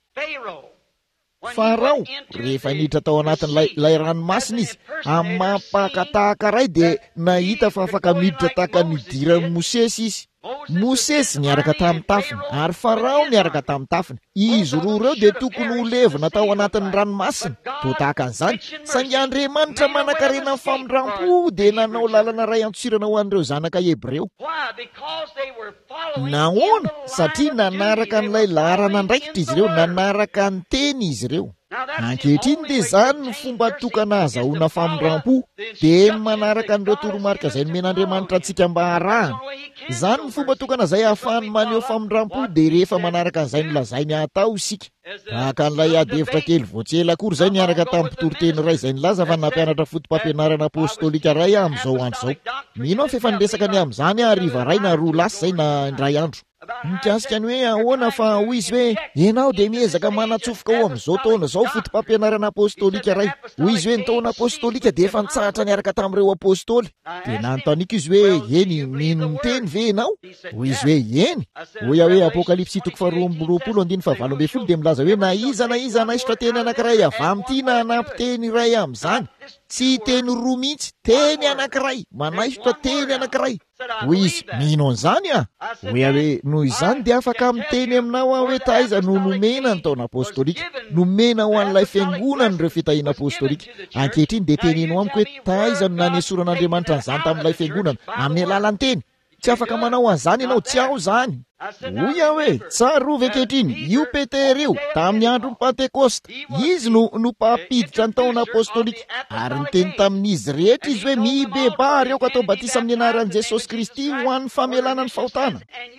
Farao rehefa niditra tao anatin'ilay ranomasina izy amin'ny mampakatahaka ray dia nahita fa afaka miditra tahaka nidiran'i Mosesy izy Mosesy niaraka tamin'ny tafiny ary Farao niaraka tamin'ny tafiny izy roa ireo dia tokony ho levona tao anatin'ny ranomasina toa tahaka an'izany saingy Andriamanitra manan-karena amin'ny famindram-po dia nanao lalana ray antsirana ho an'ireo zanaka Hebreo nahoana satria nanaraka n'ilay laharana andraikitra izy ireo, nanaraka ny teny izy ireo. Ankehitriny dia izany ny fomba tokana azahoana famondram-po, dia manaraka an'ireo toromarika izay nomen'Andriamanitra antsika mba harahana. Izany ny fomba tokana izay ahafahany maneho famondram-po, dia rehefa manaraka an'izay nolazainy atao isika. Tahaka an'ilay ady hevitra kely voatsela akory izay niaraka tamin'ny mpitoriteny iray izay nilaza fa nampianatra fotom-pampianarana apôstôlika ray amin'izao andro izao. Mino aho fa efa niresaka ny amin'izany hariva ray na roa lasa izay na indray andro. Mikasika ny hoe ahoana fa hoy izy hoe ianao dia miezaka manatsofoka ao amin'izao taona izao fotom-pampianarana apôstôlika ray. Hoy izy hoe ny taona apôstôlika dia efa nitsahatra niaraka tamin'ireo apôstôly. Dia nanontaniako izy hoe eny mino miteny ve ianao? Hoy izy hoe eny. Hoy aho hoe apokalipsy toko faharoa amby roapolo andiny fahavalo ambin'ny folo dia milaza hoe na iza na iza anaisitra teny anankiray avy amin'ity na anampy teny iray amin'izany. Tsy teny roa mihitsy, teny anankiray, manaisitra teny anankiray. Hoy izy mino an'izany ah. Hoy aho hoe noho izany dia afaka miteny aminao aho hoe taiza no nomena ny taona apôstôlika, nomena ho an'ilay fiangonana ireo fitahiana apôstôlika. Ankehitriny dia teneno amiko hoe taiza no nanesoran'Andriamanitra an'izany tamin'ilay fiangonana amin'ny alalan'ny teny. Tsy afaka manao an'izany ianao, tsy ao izany. Hoy aho hoe tsarovy ankehitriny io Petera io tamin'ny andron'ny Pentekosta, izy no no mpampiditra ny taona apôstôlika, ary niteny tamin'izy rehetra izy hoe mibeba reo ka atao batisa amin'ny anaran'i Jesosy Kristy ho an'ny famelana ny fahotana.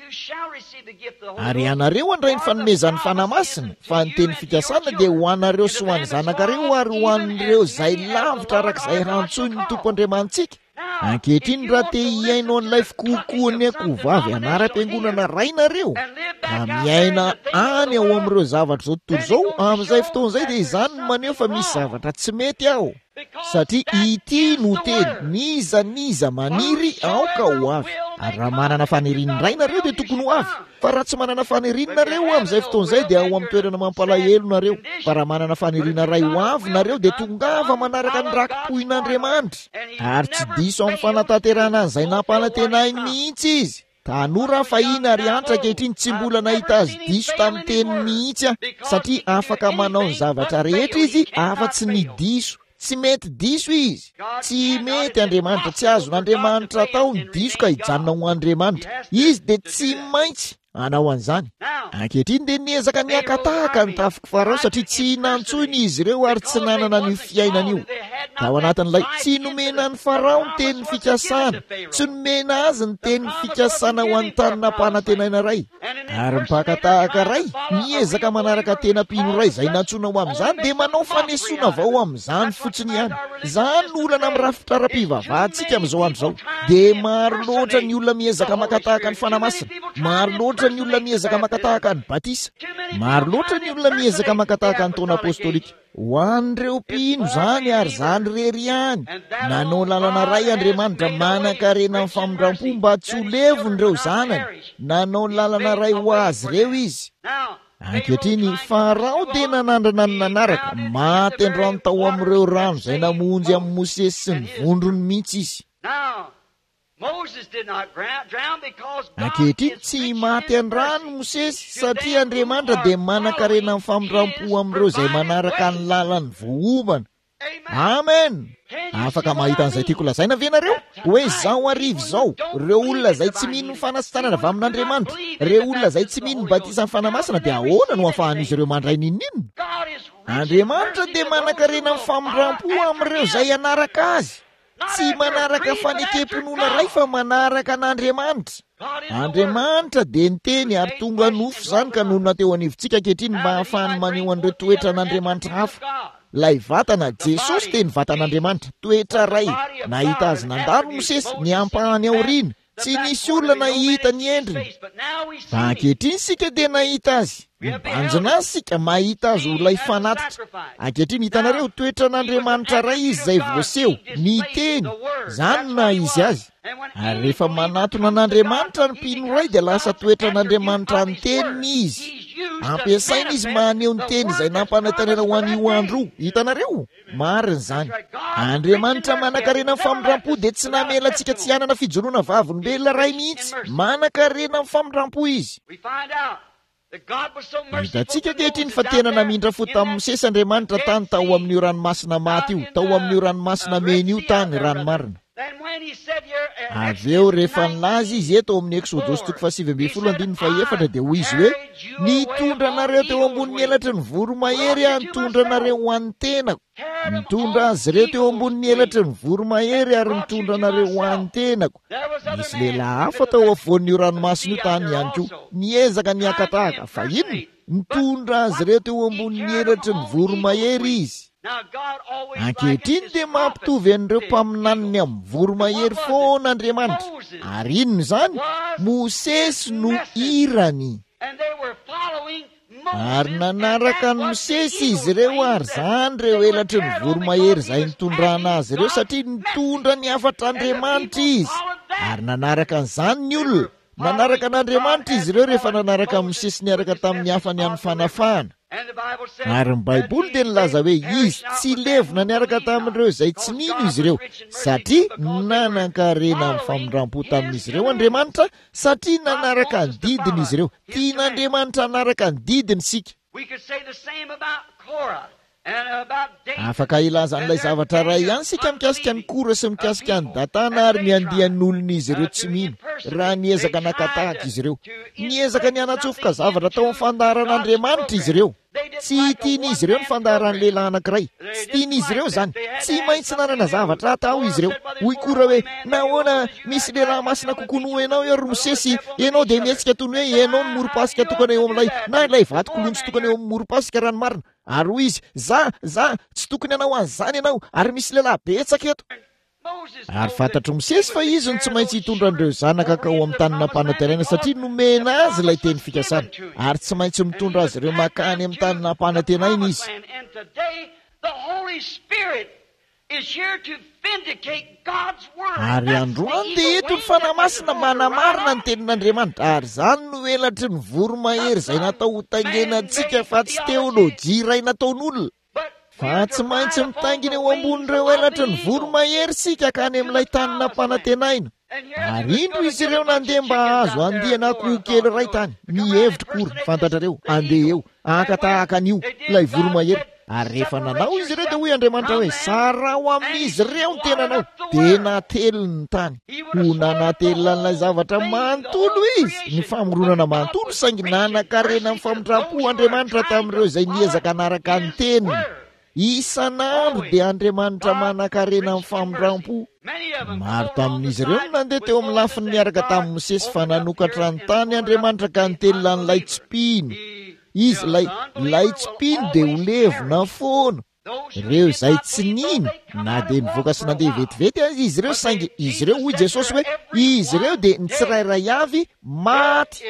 Ary ianareo andray ny fanomezan'ny fanahy masina, fa ny teny fikasana dia ho anareo sy ho an'ny zanakareo ary ho an'ireo izay lavitra arak'izay rantsoiny ny Tompo Andriamantsika. Ankehitriny raha te hiainao an'ilay fikokoan'ny akovavy anaram-piangonana ray nareo, ka miaina any ao amin'ireo zavatra zao tontolo izao amin'izay fotoana izay dia izany no maneho fa misy zavatra tsy mety ao. Satria ity no teny niza niza maniry aoka ho avy. Ary raha manana faniriany ray nareo dia tokony ho avy. Fa raha tsy manana faniriany nareo amin'izay fotoana izay dia ao amin'ny toerana mampalahelo nareo. Fa raha manana faniriana ray ho avy nareo dia tongava manaraka ny rakim-poin'Andriamanitra. Ary tsy diso amin'ny fanatanterahana an'izay nampanantenainy mihitsy izy. Tanora fahina ary antra ankehitriny tsy mbola nahita azy diso tamin'ny teny mihitsy ah, satria afaka manao ny zavatra rehetra izy afa-tsy ny diso. Tsy mety diso izy. Tsy mety Andriamanitra, tsy azon'Andriamanitra atao ny diso ka hijanona ho Andriamanitra. Izy dia tsy maintsy anao an'izany. Ankehitriny dia niezaka niakatahaka ny tafika farao satria tsy nantsony izy ireo ary tsy nanana ny fiainana io. Ao anatin'ilay tsy nomena ny farao ny teny fikasana, tsy nomena azy ny teny fikasana ho an'ny tanina mpanantenaina ray. Ary mpakatahaka ray niezaka manaraka tena pino ray izay nantsona ho amin'izany dia manao fanesona avao amin'izany fotsiny ihany. Izany no olana amin'ny rafitra-pivavahantsika amin'izao andro izao. Dia maro loatra ny olona miezaka makatahaka ny fanahy masina, maro loatra ny olona miezaka makatahaka ny batisa, maro loatra ny olona miezaka makatahaka ny taona apôstôlika. Ho an'ireo mpino izany ary izany rery ihany. Nanao lalana ray Andriamanitra manan-karena amin'ny famondram-po mba tsy ho levon'ireo zanany. Nanao lalana ray ho azy ireo izy. Ankehitriny farao dia nanandrana ny nanaraka, maty androany tao amin'ireo rano izay namonjy amin'ny Mosesy sy ny vondrony mihitsy izy. Ankehitriny tsy maty an-drano Mosesy satria Andriamanitra dia manan-karena amin'ny famondram-po amin'ireo izay manaraka ny lalany vohomana. Amen. Afaka mahita an'izay tiako lazaina ve nareo? Hoe izao arivo izao, ireo olona izay tsy mino ny fanasitranana avy amin'Andriamanitra, ireo olona izay tsy mino ny batisa ny fanahy masina dia ahoana no ahafahan'izy ireo mandray ninninona? Andriamanitra dia manan-karena amin'ny famondram-po amin'ireo izay anaraka azy. Tsy manaraka fanekemponona ray fa manaraka an'Andriamanitra. Andriamanitra dia niteny ary tonga nofo izany ka noho nateo anivontsika ankehitriny mba ahafahany maneho an'ireo toetra an'Andriamanitra hafa. Lay vatana Jesosy dia ny vatan'Andriamanitra, toetra ray. Nahita azy nandalo Mosesy niampahany aoriana, tsy nisy olona nahita ny endriny. Fa ankehitriny sika dia nahita azy. Mibanjina azy sika mahita azy ho lay fanatitra. Ankehitriny hitanareo toetra n'Andriamanitra ray izy izay voaseho, niteny, izany na izy azy. Ary rehefa manatona n'Andriamanitra ny mpino ray dia lasa toetra n'Andriamanitra ny teniny izy. Ampiasaina izy maneho ny teny izay nampanantenana ho an'io andro io. Hitanareo? Marina izany. Andriamanitra manan-karena amin'ny famondram-po dia tsy namela antsika tsy hanana fijoroana vavolombelona ray mihitsy. Manan-karena amin'ny famondram-po izy. Hitantsika ankehitriny fa tena namindra fo tamin'ny Mosesy Andriamanitra tany tao amin'io ranomasina maty io, tao amin'io ranomasina mena io tany rano marina. avy eo rehefa nilaza izy eto amin'ny eksodosy toko fasivy amby folo andiny fa efatra dia hoy izy hoe nitondra anareo teo ambonin'ny elatry ny voromahery a nitondra anareo ho an'ny tenako nitondra azy ireo teo ambonin'ny elatry ny voromahery ary nitondra anareo ho an'ny tenako misy lehilahy hafa tao afovoan'io ranomasina io tany ihany koa niezaka niakatahaka fa inona nitondra azy ireo teo ambonin'ny elatry ny voromahery izy ankehitriny dia mampitovy an'ireo mpaminaniny amin'ny voromahery foana Andriamanitra ary inona izany Mosesy no irany ary nanaraka ny Mosesy izy ireo ary zany ireo elatry ny voromahery izay nitondrana azy ireo satria nitondra ny hafatra Andriamanitra izy ary nanaraka an'izany ny olona nanaraka an'Andriamanitra izy ireo rehefa nanaraka Mosesy niaraka tamin'ny hafany amin'ny fanafahana ary ny baiboly dia nilaza hoe izy tsy levona niaraka tamin'ireo izay tsy nino izy ireo satria nanan-karena amin'ny famindram-po tamin'izy ireo Andriamanitra satria nanaraka ny didiny izy ireo tian'Andriamanitra nanaraka ny didiny sika afaka ilazan'ilay zavatra ray ihany sika mikasika ny Kora sy mikasika ny Datana ary miandihan'ny olona izy ireo tsy mino raha niezaka nakatahaka izy ireo niezaka ny anatsofoka zavatra tao amin'ny fandaharan'Andriamanitra izy ireo tsy tian'izy ireo ny fandaharan'ny lehilahy anankiray tsy tian'izy ireo zany tsy maintsy nanana zavatra atao izy ireo hoy Kora hoe nahoana misy lehilahy masina kokonoa ianao eo ry Mosesy ianao dia mietsika tony hoe ianao ny moro-pasika tokana eo amin'ilay na ilay vato-kolontsy tokana eo amin'ny moro-pasika ranomarina ary hoy izy za za tsy tokony anao an'izany ianao ary misy lehilahy betsaka eto ary fantatro Mosesy fa izy ny tsy maintsy hitondra an'ireo zanaka ka ho amin'ny tany nampanantenana satria nomena azy ilay teny fikasana ary tsy maintsy mitondra azy ireo makany amin'ny tany nampanantenaina izy ary androany dia eto ny fanamasina manamarina ny tenin'Andriamanitra ary izany no elatry ny voromahery izay natao ho tangenantsika fa tsy teolojia iray nataon'olona fa tsy maintsy mitangina eo ambonin'ireo elatry ny voromahery sika ka any amin'ilay tany nampanantenaina ary indro izy ireo nandeha mba azo andihana akoho kely ray tany mihevitra Kora fantatrareo andeha eo akatahaka an'io ilay voromahery ary rehefa nanao izy ireo dia hoy Andriamanitra hoe sara ho amin'izy ireo ny tenanao dia nateliny ny tany ho nanatelina an'ilay zavatra manontolo izy ny famoronana manontolo saingy nanan-karena amin'ny famindram-po Andriamanitra tamin'ireo izay niezaka anaraka ny teniny isan'andro dia Andriamanitra manan-karena amin'ny famindram-po maro tamin'izy ireo no nandeha teo amin'ny lafiny niaraka tamin'ny Mosesy fa nanokatra ny tany Andriamanitra ka nitelina an'ilay tsipiny izy lay lay tsipiny dia ho levona foana ireo izay tsy nino na dia nivoaka sy nandeha vetivety azy izy ireo saingy izy ireo hoy Jesosy hoe izy ireo dia ny tsirairay avy maty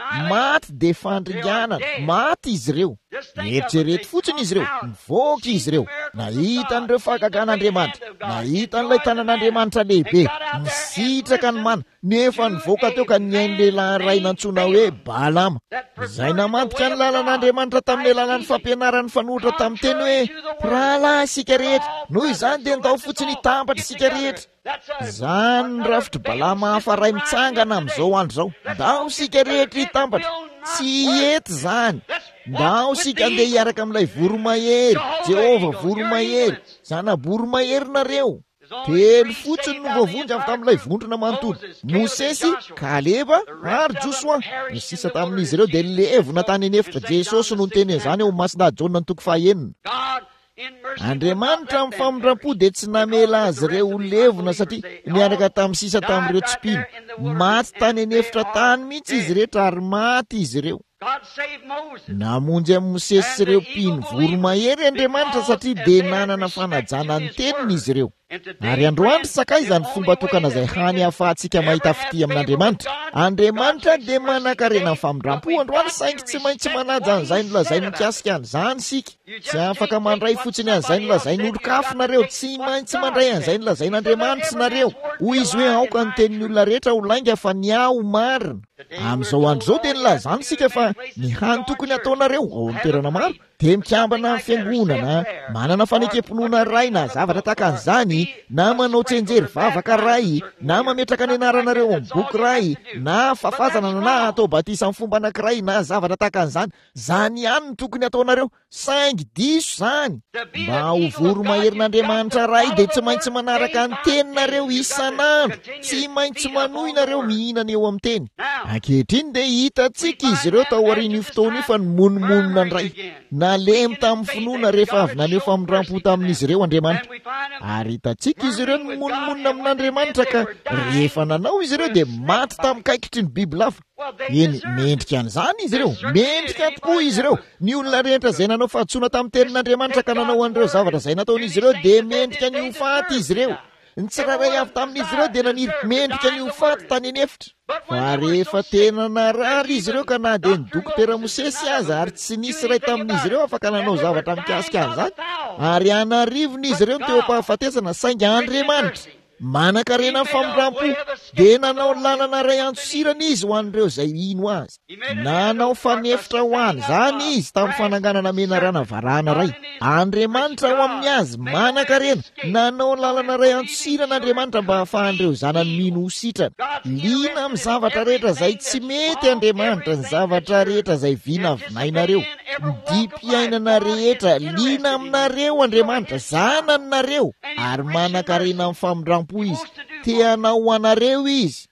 maty dia fandringanana maty izy ireo eritrereto fotsiny izy ireo nivoaka izy ireo nahita an'ireo fahagagan'Andriamanitra nahita an'ilay tanan'Andriamanitra lehibe nisitraka ny mana nefa nivoaka teo ka niainy lehilahy ray nantsoina hoe Balama izay namantika ny lalàn'Andriamanitra tamin'ny lalàn'ny fampianarany fanohitra tamin'ny teny hoe rahalahy isika rehetra noho izany dia ndao fotsiny hitambatra isika rehetra izany ny rafitry Balama hafa ray mitsangana amin'izao andro izao ndao isika rehetra hitambatra tsy hety izany ndao sika andeha hiaraka amin'ilay voromahery Jehova voromahery zana-boromahery-nareo telo fotsiny no voavonjy avy tamin'ilay vondrona manontolo Mosesy Kaleba ary Josoa ny sisa tamin'izy ireo dia levona tany anefitra Jesosy no niteny izany eo amin'ny masina Jona ny toko fahaenina Andriamanitra amin'ny famindram-po dia tsy namela azy ireo ho levona satria niaraka tamin'ny sisa tamin'ireo tsipiny maty tany anefitra tany mihitsy izy rehetra ary maty izy ireo namonjy amin'ny Mosesy sy ireo mpino voromahery Andriamanitra satria dia nanana fanajana ny teniny izy ireo ary androandro sakay izany fomba tokana izay hany hahafahantsika mahita fity amin'Andriamanitra Andriamanitra dia manan-karena amin'ny famindram-po androandro saingy tsy maintsy manaja an'izay nolazainy mikasika an'izany sika tsy afaka mandray fotsiny an'izay nolazainy olo-kafonareo tsy maintsy mandray an'izay nolazain'Andriamanitra nareo hoy izy hoe aoka ny tenin'ny olona rehetra ho lainga fa ny aho marina amin'izao andro izao dia nilazany sika fa ny hany tokony ataonareo ao amin'ny toerana maro dia mikambana fiangonana manana fanekemponoana ray na zavatra tahaka an'izany na manao tsenjery vavaka ray na mametraka ny anaranareo amin'ny boky ray na fafazana na atao batisa amin'ny fomba anankiray na zavatra tahaka an'izany, zany ihany no tokony ataonareo. Saingy diso zany mba ho voro maherin'Andriamanitra ray dia tsy maintsy manaraka ny teninareo isan'andro, tsy maintsy manohy nareo mihinana eo amin'ny teny. Ankehitriny dia hitantsika izy ireo tao aorian'io fotoana io fa nomonomonina ny ray nalemy tamin'ny finoana rehefa avy naneho famindrampo tamin'izy ireo Andriamanitra, ary hitantsika izy ireo nomonomonina amin'Andriamanitra ka rehefa nanao izy ireo dia maty tamin'ny kaikitry ny biby lava. Eny mendrika an'izany izy ireo, mendrika tokoa izy ireo. Ny olona rehetra izay nanao fahatsoana tamin'ny tenin'Andriamanitra ka nanao an'ireo zavatra izay nataon'izy ireo dia mendrika ny ho faty izy ireo. Ny tsirairay avy tamin'izy ireo dia naniry mendrika ny ho faty tany anefitra. Fa rehefa tena narary izy ireo ka na dia ny dokotera Mosesy aza ary tsy nisy ray tamin'izy ireo afaka nanao zavatra mikasika an'izany, ary anarivon'izy ireo teo am-pahafatesana, saingy Andriamanitra manan-karena amin'ny famindrampo dia nanao lalana ray antsosirana izy ho an'ireo izay ino azy. Nanao fanefitra ho any zany izy tamin'ny fananganana menarana varahana ray. Andriamanitra ho amin'ny azy manan-karena nanao lalana ray antsosirana Andriamanitra mba hahafahan'ireo zanany mino ho sitrana. Liana amin'ny zavatra rehetra izay tsy mety Andriamanitra, ny zavatra rehetra izay vina vinainareo, ny dipy-iainana rehetra liana aminareo Andriamanitra, zananareo, ary manan-karena amin'ny famindrampo izy, teanao anareo izy.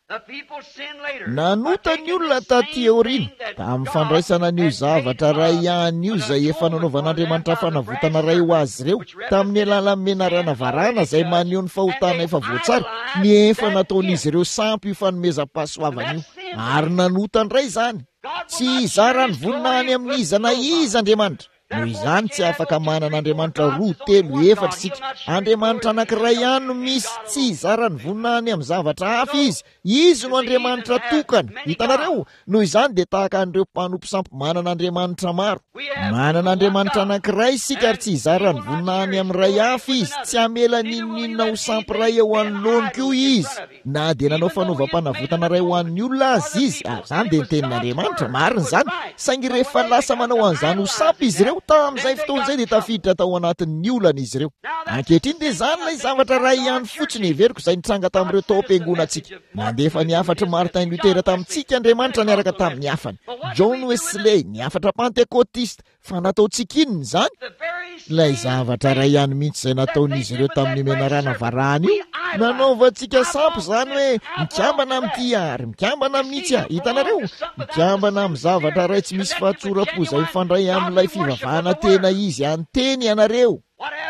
Nanota ny olona taty aoriana tamin'ny fandraisana an'io zavatra ray ihany io izay efa nanaovan'Andriamanitra fanavotana ray ho azy ireo tamin'ny alalan'ny menarana varahana izay maneho ny fahotana efa voatsara, nefa nataon'izy ireo sampy io fanomezam-pahasoavana io, ary nanota ny ray izany. Tsy izarany voninahiny amin'ny iza na iza Andriamanitra. Noho izany tsy afaka manan'Andriamanitra roa, telo, efatra sika. Andriamanitra anankiray ihany no misy, tsy izarany voninahiny amin'ny zavatra hafa izy. Izy no Andriamanitra tokana. Hitanareo, noho izany dia tahaka an'ireo mpanompo sampy manan'Andriamanitra maro. Manan'Andriamanitra anankiray isika ary tsy izarany voninahiny amin'ny ray hafa izy. Tsy amela ninonina ho sampy ray eo anoloana koa izy. Na dia nanao fanaovam-panavotana ray ho an'ny olona azy izy, ary zany dia ny tenin'Andriamanitra, marina izany. Saingy rehefa lasa manao an'izany ho sampy izy ireo tamin'izay fotoana izay dia tafiditra tao anatin'ny olana izy ireo. Ankehitriny dia zany ilay zavatra ray ihany fotsiny heveriko izay nitranga tamin'ireo tao am-piangona antsika. Nandefa niafatra Martin Luther tamintsika Andriamanitra niaraka tamin'ny afany. John Wesley niafatra Pentekotista, fa nataontsika inona izany? Ilay zavatra ray ihany mihitsy izay nataon'izy ireo tamin'ny menarana varahana io. Nanaovantsika sampy izany hoe mikambana amin'ity ary mikambana amin'ity a. Hitanareo, mikambana amin'ny zavatra ray tsy misy fahatsoram-po izay mifandray amin'ilay fivavahana tena izy anteny ianareo.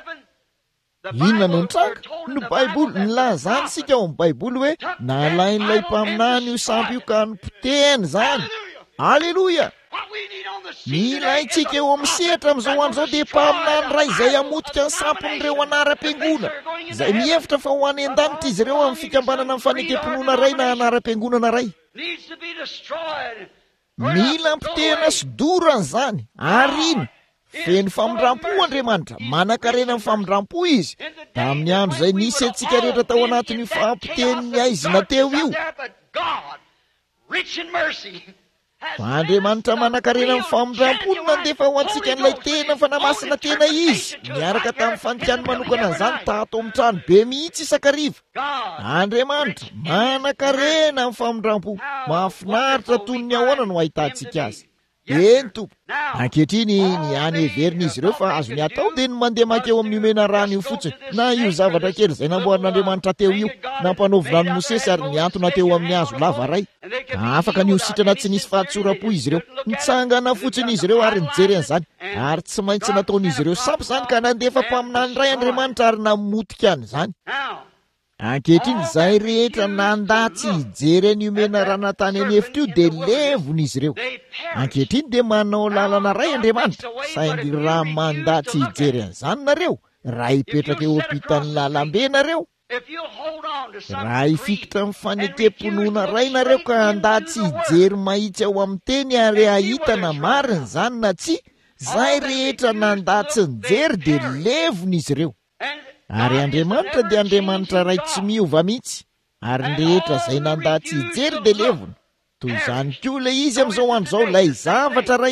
Inona no nitranga? No Baiboly nilazany sika ao amin'ny Baiboly hoe nalain'ilay mpaminany io sampy io ka nipotehany izany. Aleloia! Ilaintsika eo amin'ny sehatra amin'izao andro izao dia mpaminany ray izay hamotika ny sampin'ireo anaram-piangonana izay mihevitra fa ho any an-danitra izy ireo amin'ny fikambanana amin'ny fanekemponoana ray na anaram-piangonana ray. Mila mpitehana sodorana izany, ary iny feno famindrampo Andriamanitra, manan-karena amin'ny famindrampo izy. Tamin'ny andro izay nisy antsika rehetra tao anatin'io fahampitehan'ny aizina teo io, fa Andriamanitra manan-karena amin'ny famindrampo no nandefa ho antsika n'ilay tena fanamasina tena izy, niaraka tamin'ny fanikiany manokana an'izany tato amin'ny trano be mihitsy isakariva. Andriamanitra manan-karena amin'ny famindrampo, mahafinaritra toy ny ahoana no ahitantsika azy. Eny tompo, ankehitriny ny any heverin'izy ireo fa azo ny atao dia ny mandeha makeo amin'ny menarana io fotsiny, na io zavatra kely izay namboarin'Andriamanitra teo io, nampanaovina ny Mosesy ary niantona teo amin'ny hazo lava ray. Afaka ny ho sitrana tsy nisy fahatsoram-po izy ireo. Nitsangana fotsiny izy ireo ary nijery an'izany, ary tsy maintsy nataon'izy ireo sampy izany ka nandefa mpaminany ray Andriamanitra ary namotika an'izany. Ankehitriny izay rehetra nandatsy hijery an'io menarana tany anefitra io dia levon'izy ireo. Ankehitriny dia manao lalana ray Andriamanitra, saingy raha mandatsy hijery an'izany nareo, raha hipetraka eo ampitan'ny lalambe nareo, raha hifikitra amin'ny fanekemponoana ray nareo ka andatsy hijery mahitsy ao amin'ny teny ary ahitana marina izany na tsy, izay rehetra nandatsy nijery dia levon'izy ireo. Ary Andriamanitra dia Andriamanitra ray tsy miova mihitsy, ary ny rehetra izay nandatsy hijery dia levona. Toy izany koa ilay izy amin'izao andro izao, ilay zavatra ray ihany.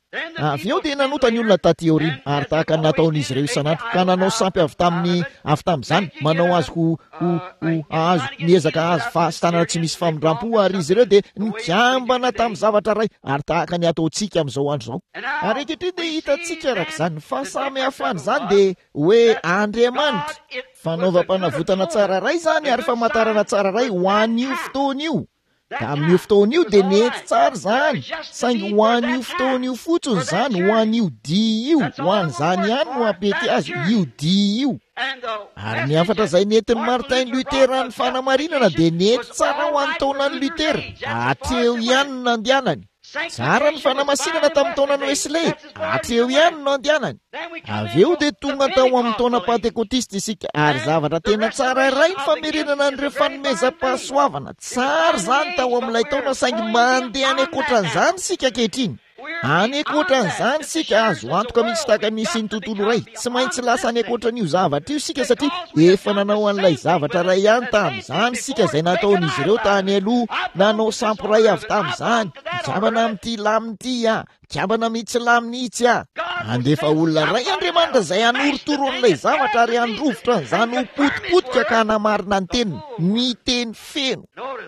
avy eo dia nanota ny olona taty aoriana ary tahaka ny nataon'izy ireo isanandro ka nanao sampy avy tamin'ny avy tamin'izany manao azy ho ho ho azo niezaka azo fahastanana tsy misy famindram-po ary izy ireo dia nikambana tamin'ny zavatra ray ary tahaka ny ataontsika amin'izao andro izao ary ankehitriny dia hitantsika arak'izany ny fahasamihafany izany dia hoe Andriamanitra fanaovam-panavotana tsara ray zany ary famantarana tsara ray ho an'io fotoana io ka amin'io fotoana io dia nety tsara zany saingy ho an'io fotoana io fotsiny zany ho an'io dia io ho an'izany ihany no apety azy io dia io ary niafatra izay nentin'ny Martin Luther ny fanamarinana dia nety tsara ho an'ny taonan'ny Luther hatreo ihany no nandehanany tsara ny fanamasinana tamin'ny taonan'ny Wesley hatreo ihany no andehanany avy eo dia tonga tao amin'ny taona Pentekotista isika ary zavatra tena tsara iray ny famerenana an'ireo fanomezam-pahasoavana tsara zany tao amin'ilay taona saingy mandeha any ankoatran'izany sika ankehitriny any ankoatran'izany sika azo antoka mihitsy tahaka nisy ny tontolo ray tsy maintsy lasa any ankoatran'io zavatra io sika satria efa nanao an'ilay zavatra ray ihany tamin'izany sika izay nataon'izy ireo tany aloha nanao sampy ray avy tamin'izany jambana amin'ity laminy a jambana mihitsy laminy a andefa olona ray Andriamanitra izay hanorotoro an'ilay zavatra ary handrovotra an'izany ho potipotika ka hanamarina ny teniny miteny feno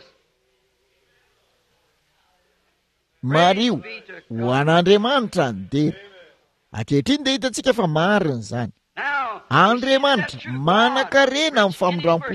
Mario ho an'Andriamanitra ny dera ankehitriny dia hitantsika fa marina izany Andriamanitra manan-karena amin'ny famindram-po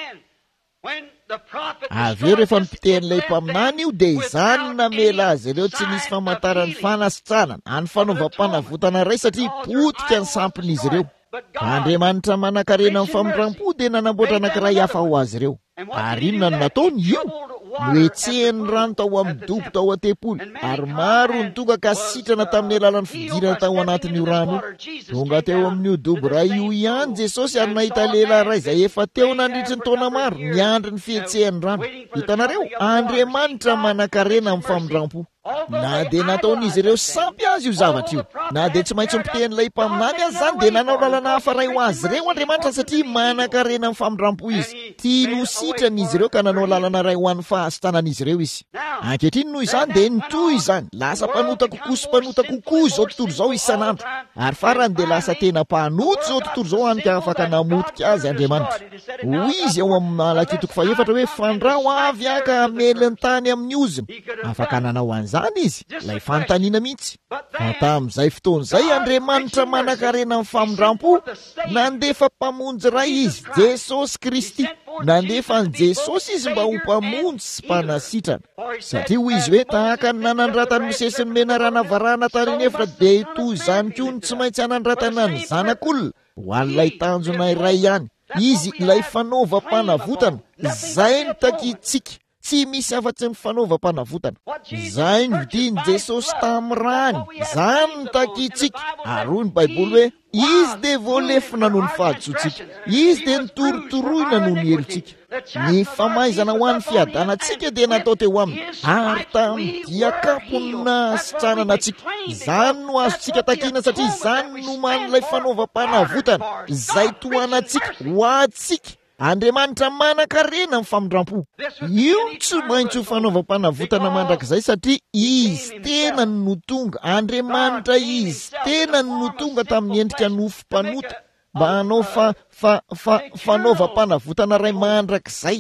avy eo rehefa nipitehan'ilay mpaminany io dia izany namela azy ireo tsy nisy famantarany fanasitranana any fanaovam-panavotana ray satria potika ny sampin'izy ireo Andriamanitra manan-karena amin'ny famindram-po dia nanamboatra anankiray hafa ho azy ireo ary inona no nataony io noetsehan'ny rano tao amin'ny dobo tao an-tempoly ary maro ny tonga ka sitrana tamin'ny alalan'ny fidirana tao anatin'io rano tonga teo amin'io dobo ray io ihany Jesosy ary nahita lehilahy ray izay efa teo nandritry ny taona maro niandry ny fihetsehan'ny rano hitanareo Andriamanitra manan-karena amin'ny famindram-po na dia nataon'izy ireo sampy azy io zavatra io na dia tsy maintsy nipitehan'ilay mpaminany azy zany dia nanao lalana hafa ray ho azy ireo Andriamanitra satria manan-karena amin'ny famindram-po izy tia no sitran'izy ireo ka nanao lalana ray ho an'ny fahastanan'izy ireo izy ankehitriny noho izany dia nitoy izany lasa mpanota kokoa sy mpanota kokoa izao tontolo izao isanandro ary farany dia lasa tena mpanoto izao tontolo izao any ka afaka namotika azy Andriamanitra ho izy eo amin'ny Malaki toko faefatra hoe fandrao avy aka ameliny tany amin'ny oziny afaka nanao an'izany izy lay fanontaniana mihitsy fa tamin'izay fotoan'izay Andriamanitra manan-karena amin'ny famindram-po nandefa mpamonjy ray izy Jesosy Kristy nandefa ny Jesosy izy mba ho mpamonjy sy mpanasitrana satria ho izy hoe tahaka ny nanandratany Mosesy ny menarana varahana tariny efatra dia itoy izany koa ny tsy maintsy hanandratana ny zanak'olona ho an'ilay tanjona iray ihany izy ilay fanaovam-panavotana izay no takitsika tsy misy afa-tsy ny fanaovam-panavotana izay no vidiany Jesosy tamin'ny rany izany no takitsika ary hoy ny Baiboly hoe izy dia voalefina noho ny fahadsotsika izy dia nitorotoroina noho ny helotsika ny famaizana ho an'ny fiadanantsika dia natao teo aminy ary tamin'ny diakapony nasitranana antsika izany no azontsika takiana satria izany no man'ilay fanaovam-panavotana izay toanantsika ho antsika Andriamanitra manan-karena amin'ny famindram-po io tsy maintsy ho fanaovam-panavotana mandrakizay satria izy tena no tonga Andriamanitra izy tena no tonga tamin'ny endrika nofom-panota mba hanao fa fa fa fanaovam-panavotana ray mandrakizay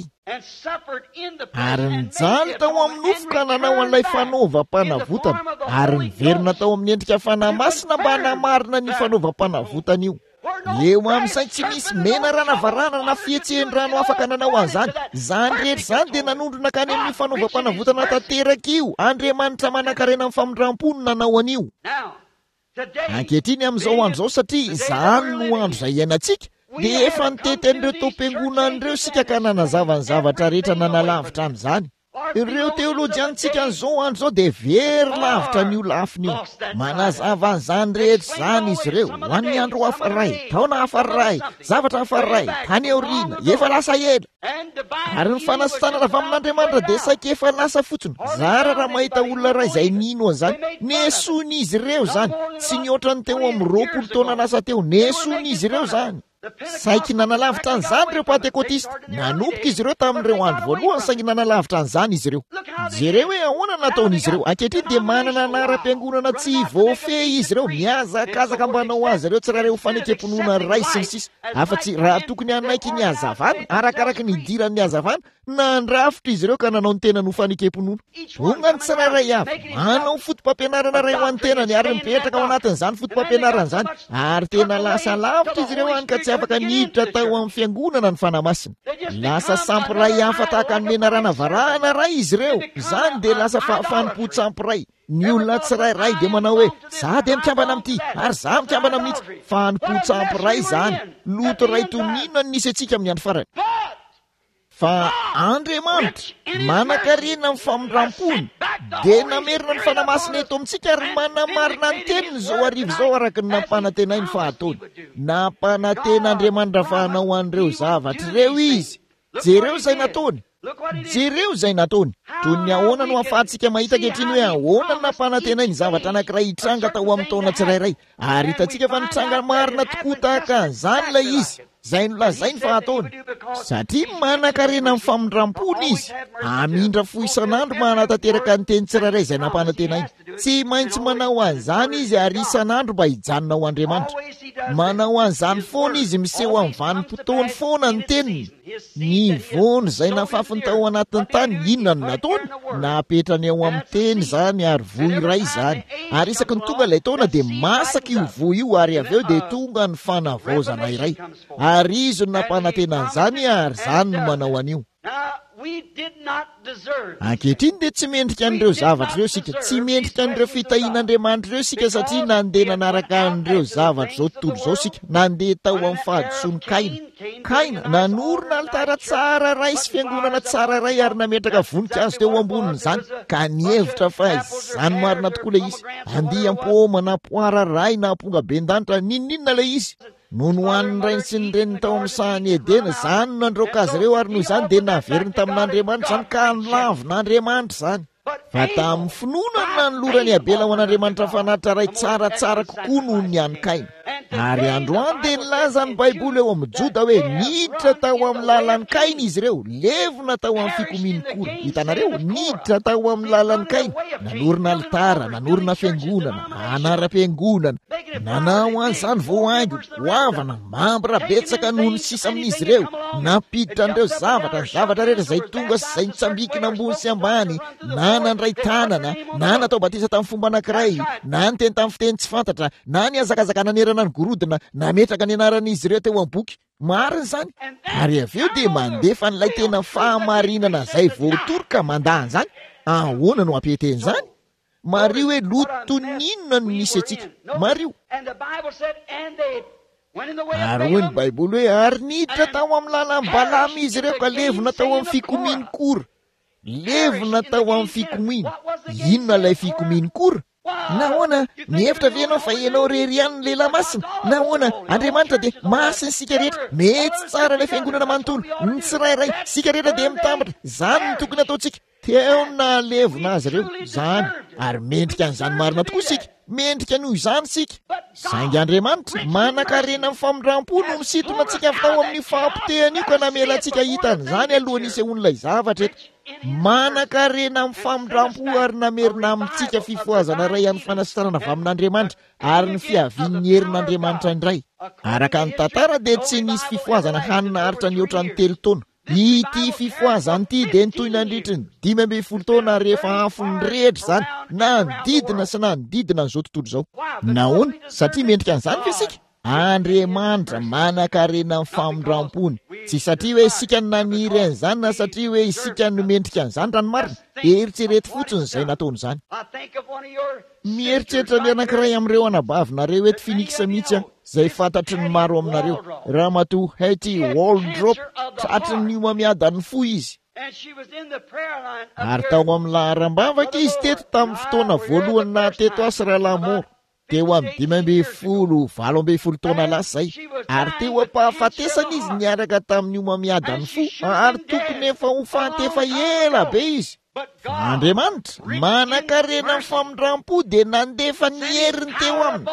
ary nijaly tao amin'ny nofo ka nanao an'ilay fanaovam-panavotana ary niverina tao amin'ny endrika fanamasina mba hanamarina ny fanaovam-panavotana io eo amin'izay tsy misy menarana varahana na fihetsehan'ny rano afaka nanao an'izany izany rehetra izany dia nanondrona kany amin'ny fanaovam-panavotana tanteraka io Andriamanitra manan-karena amin'ny famindram-po no nanao an'io ankehitriny amin'izao andro izao satria izany no andro izay iainantsika dia efa nitety an'ireo tao-piangonan'ireo sika ka nanazava ny zavatra rehetra nanalavitra amin'izany ireo teolojiantsika an'izao andro izao dia very lavitra n'io lafiny io manazava an'izany rehetra izany izy ireo ho an'ny andro hafa ray taona hafa ray zavatra hafa ray tany aoriana efa lasa ela ary ny fanasitranana avy amin'Andriamanitra dia saika efa lasa fotsiny zara raha mahita olona ray izay nino an'izany nesoan'izy ireo zany tsy nihoatra ny teo amin'ny roapolo taona lasa teo nesoan'izy ireo zany saiky nanalavitra an'izany ireo pentekôtista. Nanomboka izy ireo tamin'ireo andro voalohany saingy nanalavitra an'izany izy ireo. Jereo hoe ahoana nataon'izy ireo. Ankehitriny dia manana anaram-piangonana tsy voafehy izy ireo, miazakazaka mbanao azy ireo tsirairay ho fanekam-pinoana ray sy ny sisa. Afa-tsy raha tokony anaiky ny hazavana arakaraka ny idiran'ny hazavana, nandrafitra izy ireo ka nanao ny tena no fanekam-pinoana. Onga ny tsirairay avy manao fotom-pampianarana ray ho an'ny tenany ary mipetraka ao anatin'izany fotom-pampianarana izany, ary tena lasa lavitra izy ireo any ka tsy afaka niditra tao amin'ny fiangonana ny fanamasina. Lasa sampyray hafa tahaka ny menarana varahana ray izy ireo. Izany dia lasa fanompo-tsampyray. Ny olona tsirairay dia manao hoe za dia mikambana amin'ity ary za mikambana amin'ity. Fanompo-tsampyray izany. Loto ray toninona ny nisy antsika amin'ny andro farany. Fa Andriamanitra manan-karena amin'ny famondram-pony dia namerina ny fanamasina eto amintsika ary manamarina ny teniny izao arivo izao araka ny nampanantenainy fahataony. Nampananten'Andriamanitra fa hanao an'ireo zavatra ireo izy. Jereo izay nataony. Jereo izay nataony. Toy ny ahoana no ahafahantsika mahita ankehitriny hoe ahoana no nampanantenainy zavatra anankiray hitranga tao amin'ny taona tsirairay. Ary hitantsika fa nitranga marina tokoa tahaka an'izany ilay izy. Zay no lazainy fa ataony. Satria manan-karena amin'ny famondram-pony izy. Amindra fo isan'andro manatanteraka ny teny tsirairay izay nampanantenainy. Tsy maintsy manao an'izany izy ary isan'andro mba hijanona ao Andriamanitra. Manao an'izany foana izy miseho amin'ny vanim-potoany foana ny teniny. Ny vono izay nafafiny tao anatin'ny tany inona no nataony? Napetrany ao amin'ny teny izany ary voa iray izany. Ary isaky ny tonga ilay taona dia masaka io voa io ary avy eo dia tonga ny fanavaozana iray. Ary izy no nampanantenan'izany ary izany no manao an'io. Ankehitriny dia tsy mendrika an'ireo zavatra ireo sika, tsy mendrika an'ireo fitahian'Andriamanitra ireo sika satria nandeha nanaraka an'ireo zavatra izao tontolo izao sika, nandeha tao amin'ny fahadisoan'i Kaina. Kaina nanorona alitara tsara ray sy fiangonana tsara ray ary nametraka voninkazo teo ambonin'izany, ka nihevitra fa izany marina tokoa ilay izy. Andihy am-poma na poara ray na amponga bendanitra ninninona ilay izy. Noho nohaniny rainy sy ny reniny tao amin'ny sahany Edena, izany nandroaka azy ireo ary noho izany dia naveriny tamin'Andriamanitra izany ka nilavin'Andriamanitra izany. Fa tamin'ny finoana na nolorany Abela ho an'Andriamanitra fanatitra ray tsaratsara kokoa noho ny an'i Kaina. Ary androany dia nilaza ny Baiboly eo amin'ny Joda hoe niditra tao amin'ny lalan'i Kaina izy ireo, levona tao amin'ny fikomiany kora. Hitanareo, niditra tao amin'ny lalan'i Kaina, nanorina alitara, nanorina fiangonana, anaram-piangonana, nanao an'izany voahaingo, goavana, mambra betsaka noho ny sisa amin'izy ireo, napiditra an'ireo zavatra, ny zavatra rehetra izay tonga sy izay nitsambikina ambony sy ambany, na nandray tanana, na natao batisa tamin'ny fomba anankiray, na niteny tamin'ny fiteny tsy fantatra, na ny azakazaka nanerana ny gorodona, nametraka ny anaran'izy ireo teo amin'ny boky. Marina izany. Ary avy eo dia mandefa n'ilay tena fahamarinana izay voatoroka mandahan izany. Ahoana no ampeteny izany? Mario hoe loto ninona no nisy antsika. Mario. Ary hoy ny Baiboly hoe ary niditra tao amin'ny lalan'ny Balama izy ireo ka levona tao amin'ny fikomiany kora. Levona tao amin'ny fikomiany. Inona ilay fikomiany kora? Nahoana mihevitra ve ianao fa ianao rery ihany ny lehilahy masina? Nahoana Andriamanitra dia masiny sika rehetra, mety tsara ilay fiangonana manontolo, ny tsirairay sika rehetra dia mitambatra. Izany no tokony ataontsika. Teo na levona azy ireo izany, ary mendrika an'izany marina tokoa sika. Mendrika noho izany sika. Saingy Andriamanitra manan-karena amin'ny famondram-po no misintona antsika avy tao amin'ny fahampotehany io ka namela antsika hita an'izany alohan'ny isehoan'ilay zavatra eto. Manan-karena amin'ny famondram-po ary namerina amintsika fifoazana ray amin'ny fanasitrana avy amin'Andriamanitra ary ny fiavian'ny herin'Andriamanitra indray. Araka ny tantara dia tsy nisy fifoazana hanina haritra ny ohatran'ny telo taona. Ity fifoazany ity dia nitoy nandritry ny dimy ambin'ny folo taona rehefa afony rehetra izany, na nodidina sy na nodidina n'izao tontolo izao. Nahoana? Satria mendrika an'izany ve sika? Andriamanitra manan-karena amin'ny famondram-pony. Tsy satria hoe isika no naniry an'izany na satria hoe isika no mendrika an'izany raha ny marina. Eritserety fotsiny izay nataony izany. Mieritreritra ny anankiray amin'ireo anabavinareo eto Finiksa mihitsy aho, izay fantatry ny maro aminareo. Ramatoa Hetty Waldrop, tratry ny mamiadany fo izy. Ary tao amin'ny laharam-bavaka izy teto tamin'ny fotoana voalohany na teto asy rahalahy moro. Teo amin'ny dimy ambin'ny folo, valo ambin'ny folo taona lasa izay. Ary teo ampahafatesana izy niaraka tamin'ny mamiadany fo, ary tokony efa ho fahatefa ela be izy. Andriamanitra manan-karena amin'ny famondram-po dia nandefa ny heriny teo aminy.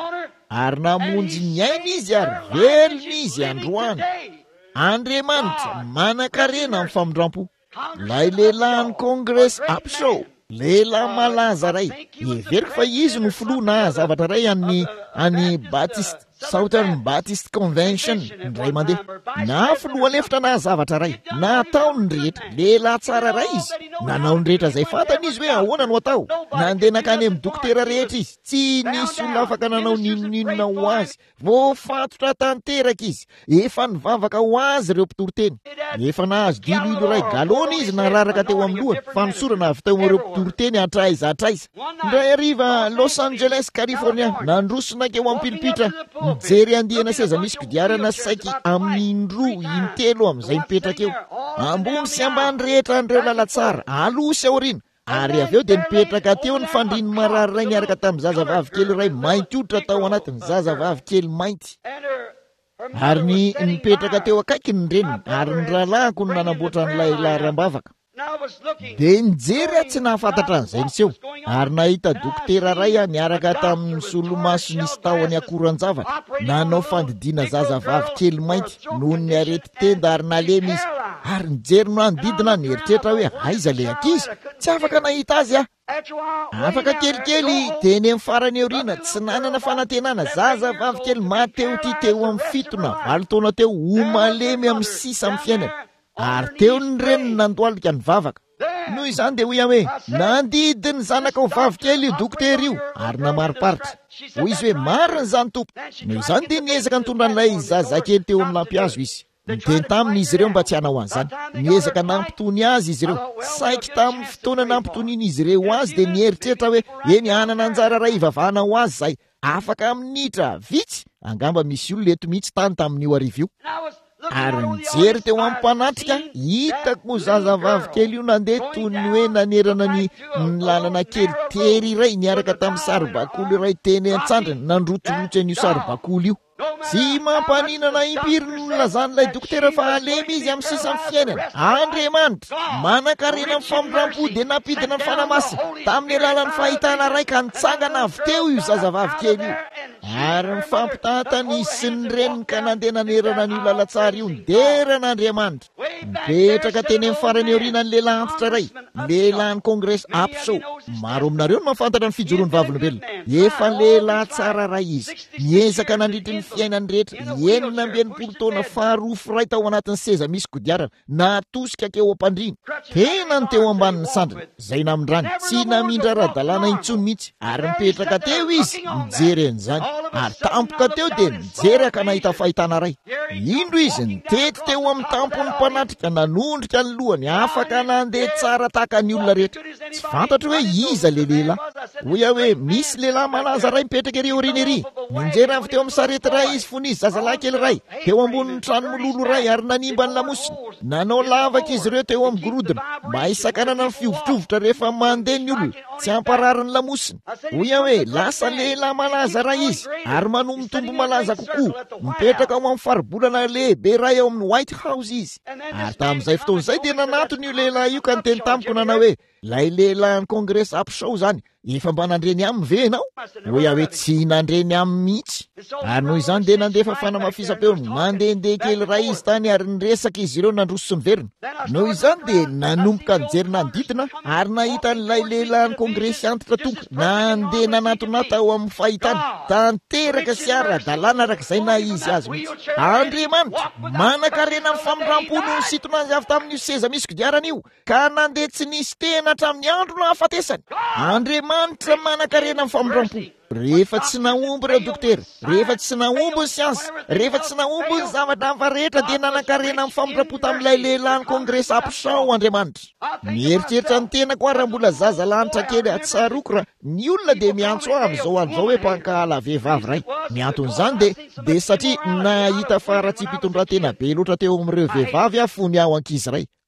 ary namonjy ny aina izy ary velona izy androany. Andriamanitra manan-karena amin'ny famondram-po. Lay lehilahy Congress Upshaw, lehilahy malaza ray, everiko fa izy no filoha na zavatra ray any any Baptist Southern Baptist Convention ndray mandeha. Na filoha lefitra na zavatra ray, natao ny rehetra, lehilahy tsara ray izy. Nanao ny rehetra zay fantany izy hoe ahoana no atao. Nandeha nakany amin'ny dokotera rehetra izy, tsy nisy olona afaka nanao ninonina ho azy. Voafatotra tanteraka izy, efa nivavaka ho azy ireo mpitoroteny. Efa nahazo dililo ray galona izy nararaka teo amin'ny lohany, fa nisorana avy teo ireo mpitoroteny atraiza atraiza. Ndray ariva Los Angeles, California, nandrosona keo ampilipitra, mijery andihana seza misy kodiarana saiky amin'ny indroa intelo amin'izay mipetraka eo. Ambony sy ambany rehetra andreo lalatsara, aloha sy aoriana. Ary avy eo dia nipetraka teo ny fandriny marary ray niaraka tamin'ny zazavavy kely ray mainty hoditra tao anatiny zazavavy kely mainty. Ary ny nipetraka teo akaiky ny reniny, ary ny rahalahyko no nanamboatra n'ilay laharambavaka. Dia nijery tsy nahafantatra an'izay niseho, ary nahita dokotera ray niaraka tamin'ny solomaso nisy tahony akoran-javatra, nanao fandidiana zazavavy kely mainty noho ny arety tenda ary nalemy izy. Ary nijery no andidina nieritreritra hoe aiza le ankizy, tsy afaka nahita azy ah. Afaka kelikely teny amin'ny farany aoriana, tsy nanana fanantenana, zazavavy kely mateo ty teo amin'ny fito na valo taona teo ho malemy amin'ny sisa amin'ny fiainany. Ary teo ny reniny nandoalika ny vavaka. Noho izany dia hoy hoe nandidy ny zanaka ho vavikely io dokotera io ary namariparitra. Hoy izy hoe marina izany tompo. Noho izany dia niezaka nitondra an'ilay zazakely teo amin'ny lampihazo izy. Niteny tamin'izy ireo mba tsy hanao an'izany. Niezaka nampitony azy izy ireo. Saiky tamin'ny fotoana nampitoniana izy ireo azy dia nieritreritra hoe eny anana anjara ray ivavahana ho azy zay. Afaka minitra vitsy. Angamba misy olona eto mihitsy tany tamin'io arivo io. Ary nijery teo amin'ny mpanatrika, hitako zazavavy kely io nandeha toy ny hoe nanerana ny lalana kely tery iray niaraka tamin'ny saribakoly iray teny an-tsandrany nandrotsorotsy an'io saribakoly io. Tsy mampaninana impiriny nolazan'ilay dokotera fa alemy izy amin'ny sisa amin'ny fiainana. Andriamanitra manan-karena amin'ny famondram-po dia napidina ny fanamasina tamin'ny alalan'ny fahitana ray ka nitsangana avy teo io zazavavy kely io. Ary mifampitahatany sy ny reniny ka nandeha nanerana n'io lalatsara io nderan'Andriamanitra. Mipetraka teny amin'ny farany aoriana ny lehilahy antitra ray, lehilahy Congress Upshaw. Maro aminareo no mahafantatra ny fijoroan'ny vavolombelona. Efa lehilahy tsara ray izy, niezaka nandritry ny fiainany rehetra, enina amby enimpolo taona faharoa firay tao anatin'ny seza misy kodiarana, natosika keo am-pandriana. Tena ny teo ambanin'ny sandrana, zay namindrany, tsy namindra ara-dalàna intsony mihitsy. Ary mipetraka teo izy, mijery an'izany. Ary tampoka teo dia nijeraka nahita fahitana ray. Indro izy nitety teo amin'ny tampony mpanatrika, nanondrika ny lohany, afaka nandeha tsara tahaka ny olona rehetra. Tsy fantatra hoe iza le lehilahy. Hoy aho hoe misy lehilahy malaza ray mipetraka ery aoriana ery. Nijery avy teo amin'ny sarety ray izy fony izy zazalahy kely ray, teo ambonin'ny trano mololo ray ary nanimba ny lamosiny. Nanao lavaka izy ireo teo amin'ny gorodona mba hisakanana ny fiovitrovotra rehefa mandeha ny olona, tsy hamparary ny lamosiny. Hoy aho hoe lasa lehilahy malaza ray izy ary manomby tombo malaza kokoa. Mipetraka ao amin'ny faribolana lehibe ray ao amin'ny White House izy. Ary tamin'izay fotoan'izay dia nanatony io lehilahy io ka niteny tamiko nanao hoe lay lehilahy Congress Upshaw zany, efa mba nandreny aminy ve ianao? Hoy aho hoe tsy nandreny aminy mihitsy. Ary noho izany dia nandefa fanamafisam-peo mandehandeha kely ray izy tany ary niresaka izy ireo nandroso ny verina. Noho izany dia nanomboka nijery nandidina ary nahita n'ilay lehilahy Congress antitra tonga nandeha nanatona tao amin'ny fahitana tanteraka sy ara-dalàna arak'izay na izy azy mihitsy. Andriamanitra manan-karena amin'ny famondram-po no nisintona azy avy tamin'io seza misy kodiarana io ka nandeha tsy nisy tena hatramin'ny andro na hafatesany. Andriamanitra manan-karena amin'ny famondram-po. Rehefa tsy naomby ireo dokotera, rehefa tsy naomby ny siansa, rehefa tsy naomby ny zavatra hafa rehetra dia nanan-karena amin'ny famondram-po tamin'ilay lehilahy Congress Upshaw Andriamanitra. Mieritreritra ny tenako ary mbola zaza lanitra kely atsaroko raha ny olona dia miantso aho amin'izao andro izao hoe mpankala vehivavy ray. Ny anton'izany dia dia satria nahita fa raha tsy mpitondrantena be loatra teo amin'ireo vehivavy aho fony aho ankizy ray.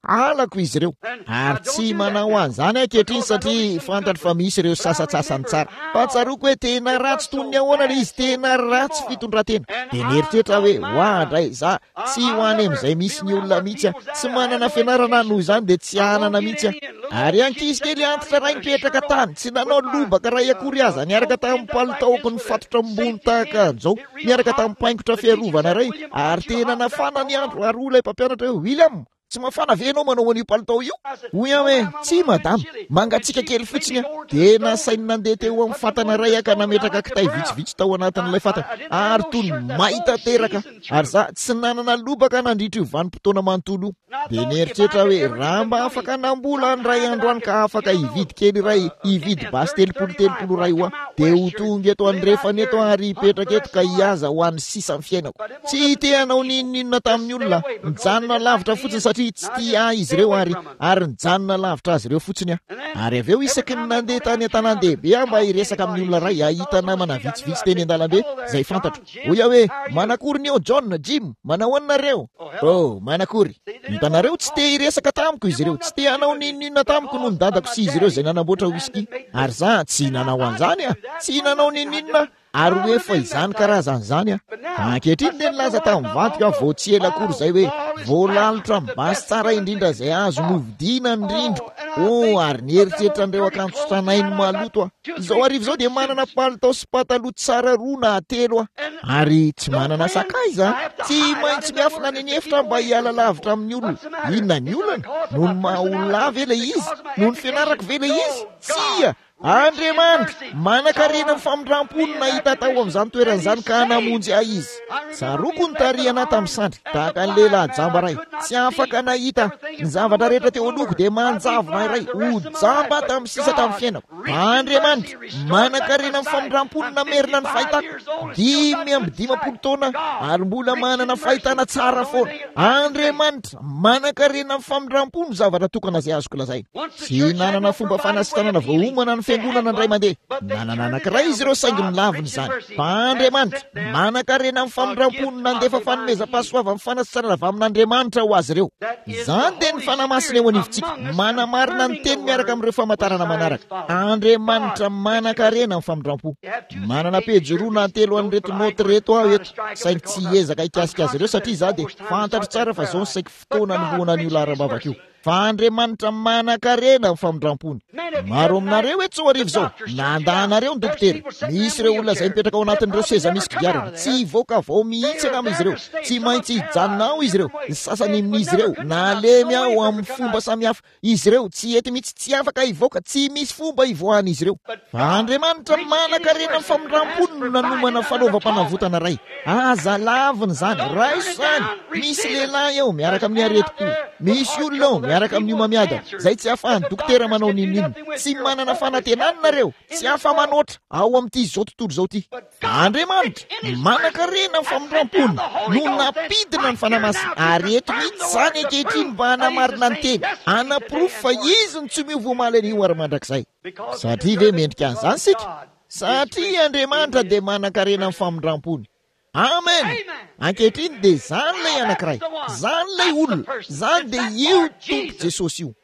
alako izy ireo ary tsy manao an'izany ankehitriny satria fantatro fa misy ireo sasatsasany tsara fa tsaroako hoe tena ratsy tonony ahoana le izy tena ratsy fitondratena dia nieritreritra hoe hoandray za tsy hoany amin'izay misy ny olona mihitsy a tsy manana fianarana noho izany dia tsy hanana mihitsy a ary ankizy kely antitra ray mipetraka tany tsy nanao lobaka ray akory aza niaraka tamin'ny palitaoko ny fatotra ambony tahaka an'izao niaraka tamin'ny paingotra fiarovana ray ary tena nafana ny andro ary olay mpampianatra hoe William tsy mafana venao manao an'io palitao io hoy aho hoe tsy madama mangatsika kely fotsiny a dia nasainy nandeha teo amin'ny fatana ray aka nametraka kitay vitsivitsy tao anatin'ilay fatana ary tony mahita teraka ary za tsy nanana lobaka nandritra io vanim-potoana manontolo dia nieritreritra hoe raha mba afaka nambola ny ray androany ka afaka hividy kely ray hividy basy telopolo telopolo ray ho a dia ho tonga eto andrefany eto ary hipetraka eto ka hiaza ho an'ny sisa ny fiainako tsy teanao nininona tamin'ny olona mijanona lavitra fotsiny satria tsy tia izy ireo ary ary nijanona lavitra azy ireo fotsiny a ary avy eo isaky ny nandeha tany an-tanan-dehibe a mba hiresaka amin'ny olona ray ahita namana vitsivitsy teny an-dalambe zay fantatro hoy aho hoe manakory ny eo John Jim manao anareo oh manakory hitanareo tsy te hiresaka tamiko izy ireo tsy te hanao nininona tamiko noho ny dadako sy izy ireo zay nanamboatra whisky ary za tsy nanao an'izany a tsy nanao nininona ary hoe fa izany karazan'izany a ankehitriny dia nilaza tamin'ny vadika vao tsy ela akory zay hoe voalalitra mibasy tsara indrindra zay azo novidiana ny rindriko o ary nieritreritra an'ireo akanjo tranainy maloto a izao arivo izao dia manana palitao sy pataloha tsara roa na telo a ary tsy manana sakaiza tsy maintsy miafina any anefitra mba hiala lavitra amin'ny olona inona ny olana noho ny maha-olona ve le izy noho ny fianarako ve le izy tsia Andriamanitra manan-karena ny famindram-pony nahita tao amin'izany toeran'izany ka namonjy ahy izy saroko ny tarihana tamin'ny sandry tahaka ny lehilahy jamba ray tsy afaka nahita ny zavatra rehetra teo alohako dia manjavona iray ho jamba tamin'ny sisa tamin'ny fiainako Andriamanitra manan-karena ny famindram-pony namerina ny fahitako dimy amby dimapolo taona ary mbola manana fahitana tsara foana Andriamanitra manan-karena ny famindram-pony zavatra tokana izay azoko lazay tsy nanana fomba fanasitanana voahomana ny fiangonana indray mandeha nanana anankiray izy ireo saingy milaviny izany fa Andriamanitra manan-karena amin'ny famindram-pony nandefa fanomezam-pahasoava amin'ny fanasitanana avy amin'Andriamanitra ho azy ireo izany dia ny fanamasina eo anivontsika manamarina ny teny miaraka amin'ireo famantarana manaraka Andriamanitra manan-karena amin'ny famindram-po manana pejy roa na telo an'ireto noty reto aho eto saingy tsy ezaka hikasika azy ireo satria za dia fantatro tsara fa izao ny saiko fotoana nomboana an'io laharam-bavaka io fa Andriamanitra manan-karena amin'ny famindram-pony maro aminareo hoe tsao arivo izao nandahanareo ny dokotera misy ireo olona izay mipetraka ao anatin'ireo seza misy kodiarana tsy hivoaka vao mihitsy angamba izy ireo tsy maintsy hijanona ao izy ireo ny sasany amin'izy ireo nalemy ao amin'ny fomba samihafa izy ireo tsy ety mihitsy tsy afaka hivoaka tsy misy fomba hivoahana izy ireo fa Andriamanitra manan-karena amin'ny famindram-pony no nanomana fanaovam-panavotana ray aza laviny zany raiso zany misy lehilahy eo miaraka amin'ny aretiko misy olona ao miaraka amin'ny omamiada zay tsy afahany dokotera manao ninina tsy manana fanantenana nareo tsy afa manoatra ao amin'ity zao tontolo zao ty Andriamanitra manan-karena amin'ny famindram-pony no napidina ny fanamasina ary eto mihitsy zany ankehitriny mba hanamarina ny teny hanaporofo fa izy ny tsy miova omaly an'io ary mandrakizay satria ve mendrika an'izany sika satria Andriamanitra dia manan-karena amin'ny famindram-pony amen ankehitriny dia zany lay anankiray zany lay olona zany dia io tompo Jesosy io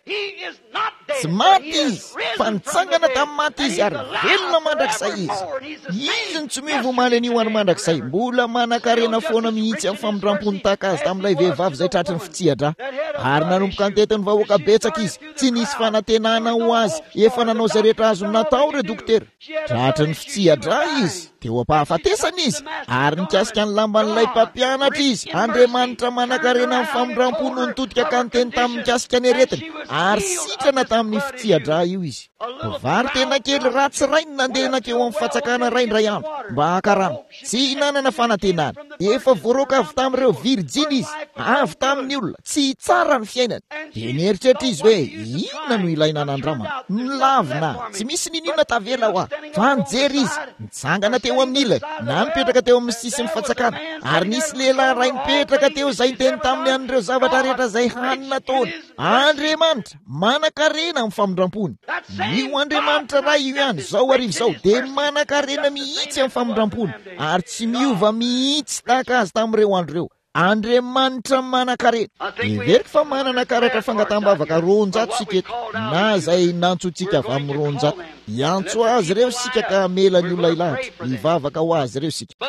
tsy maty izy fa nitsangana tamin'ny maty izy ary velona mandrakizay izy izy ny tsy miova omaly an'io ary mandrakizay mbola manan-karena foana mihitsy amin'ny famindram-pony tahaka azy tamin'ilay vehivavy izay tratry ny fitsia-dra ary nanomboka nytetiny vahoaka betsaka izy tsy nisy fanantenana ho azy efa nanao izay rehetra azo natao re dokotera tratry ny fitsia-dra izy teo ampahafatesana izy ary nikasika ny lamban'ilay mpampianatra izy Andriamanitra manan-karena amin'ny famindram-pony no nitodika ka ny teny tamin'ny mikasika ny aretiny ary sitrana tamin'ny fitsia-dra io izy vary tena kely ratsy ray ny nandeha nakeo amin'ny fatsakana ray ndray andro mba haka-rano tsy hinanana fanantenana efa voaroaka avy tamin'ireo virjiny izy avy tamin'ny olona tsy tsara ny fiainany dia nieritreritra izy hoe inona no ilaina nandrama nilavina tsy misy ninina tavela ho aho fa nijery izy nitsangana teo amin'ny ilany na nipetraka teo amin'ny sisiny fatsakana ary nisy lehilahy ray nipetraka teo izay niteny taminy an'ireo zavatra rehetra izay hanina taony Andriamanitra manan-karena amin'ny famindram-pony io Andriamanitra ray io ihany zao arivo zao dia manan-karena mihitsy amin'ny famindram-pony ary tsy miova mihitsy tahaka azy tamin'ireo andro ireo Andriamanitra manan-karena. Everiko fa manana karatra fangatambavaka roanjato sika eto, na zay nantsotsika avy amin'ny roanjato. Iantso azy reo sika ka mela ny olona ilahatra, hivavaka ho azy reo sika.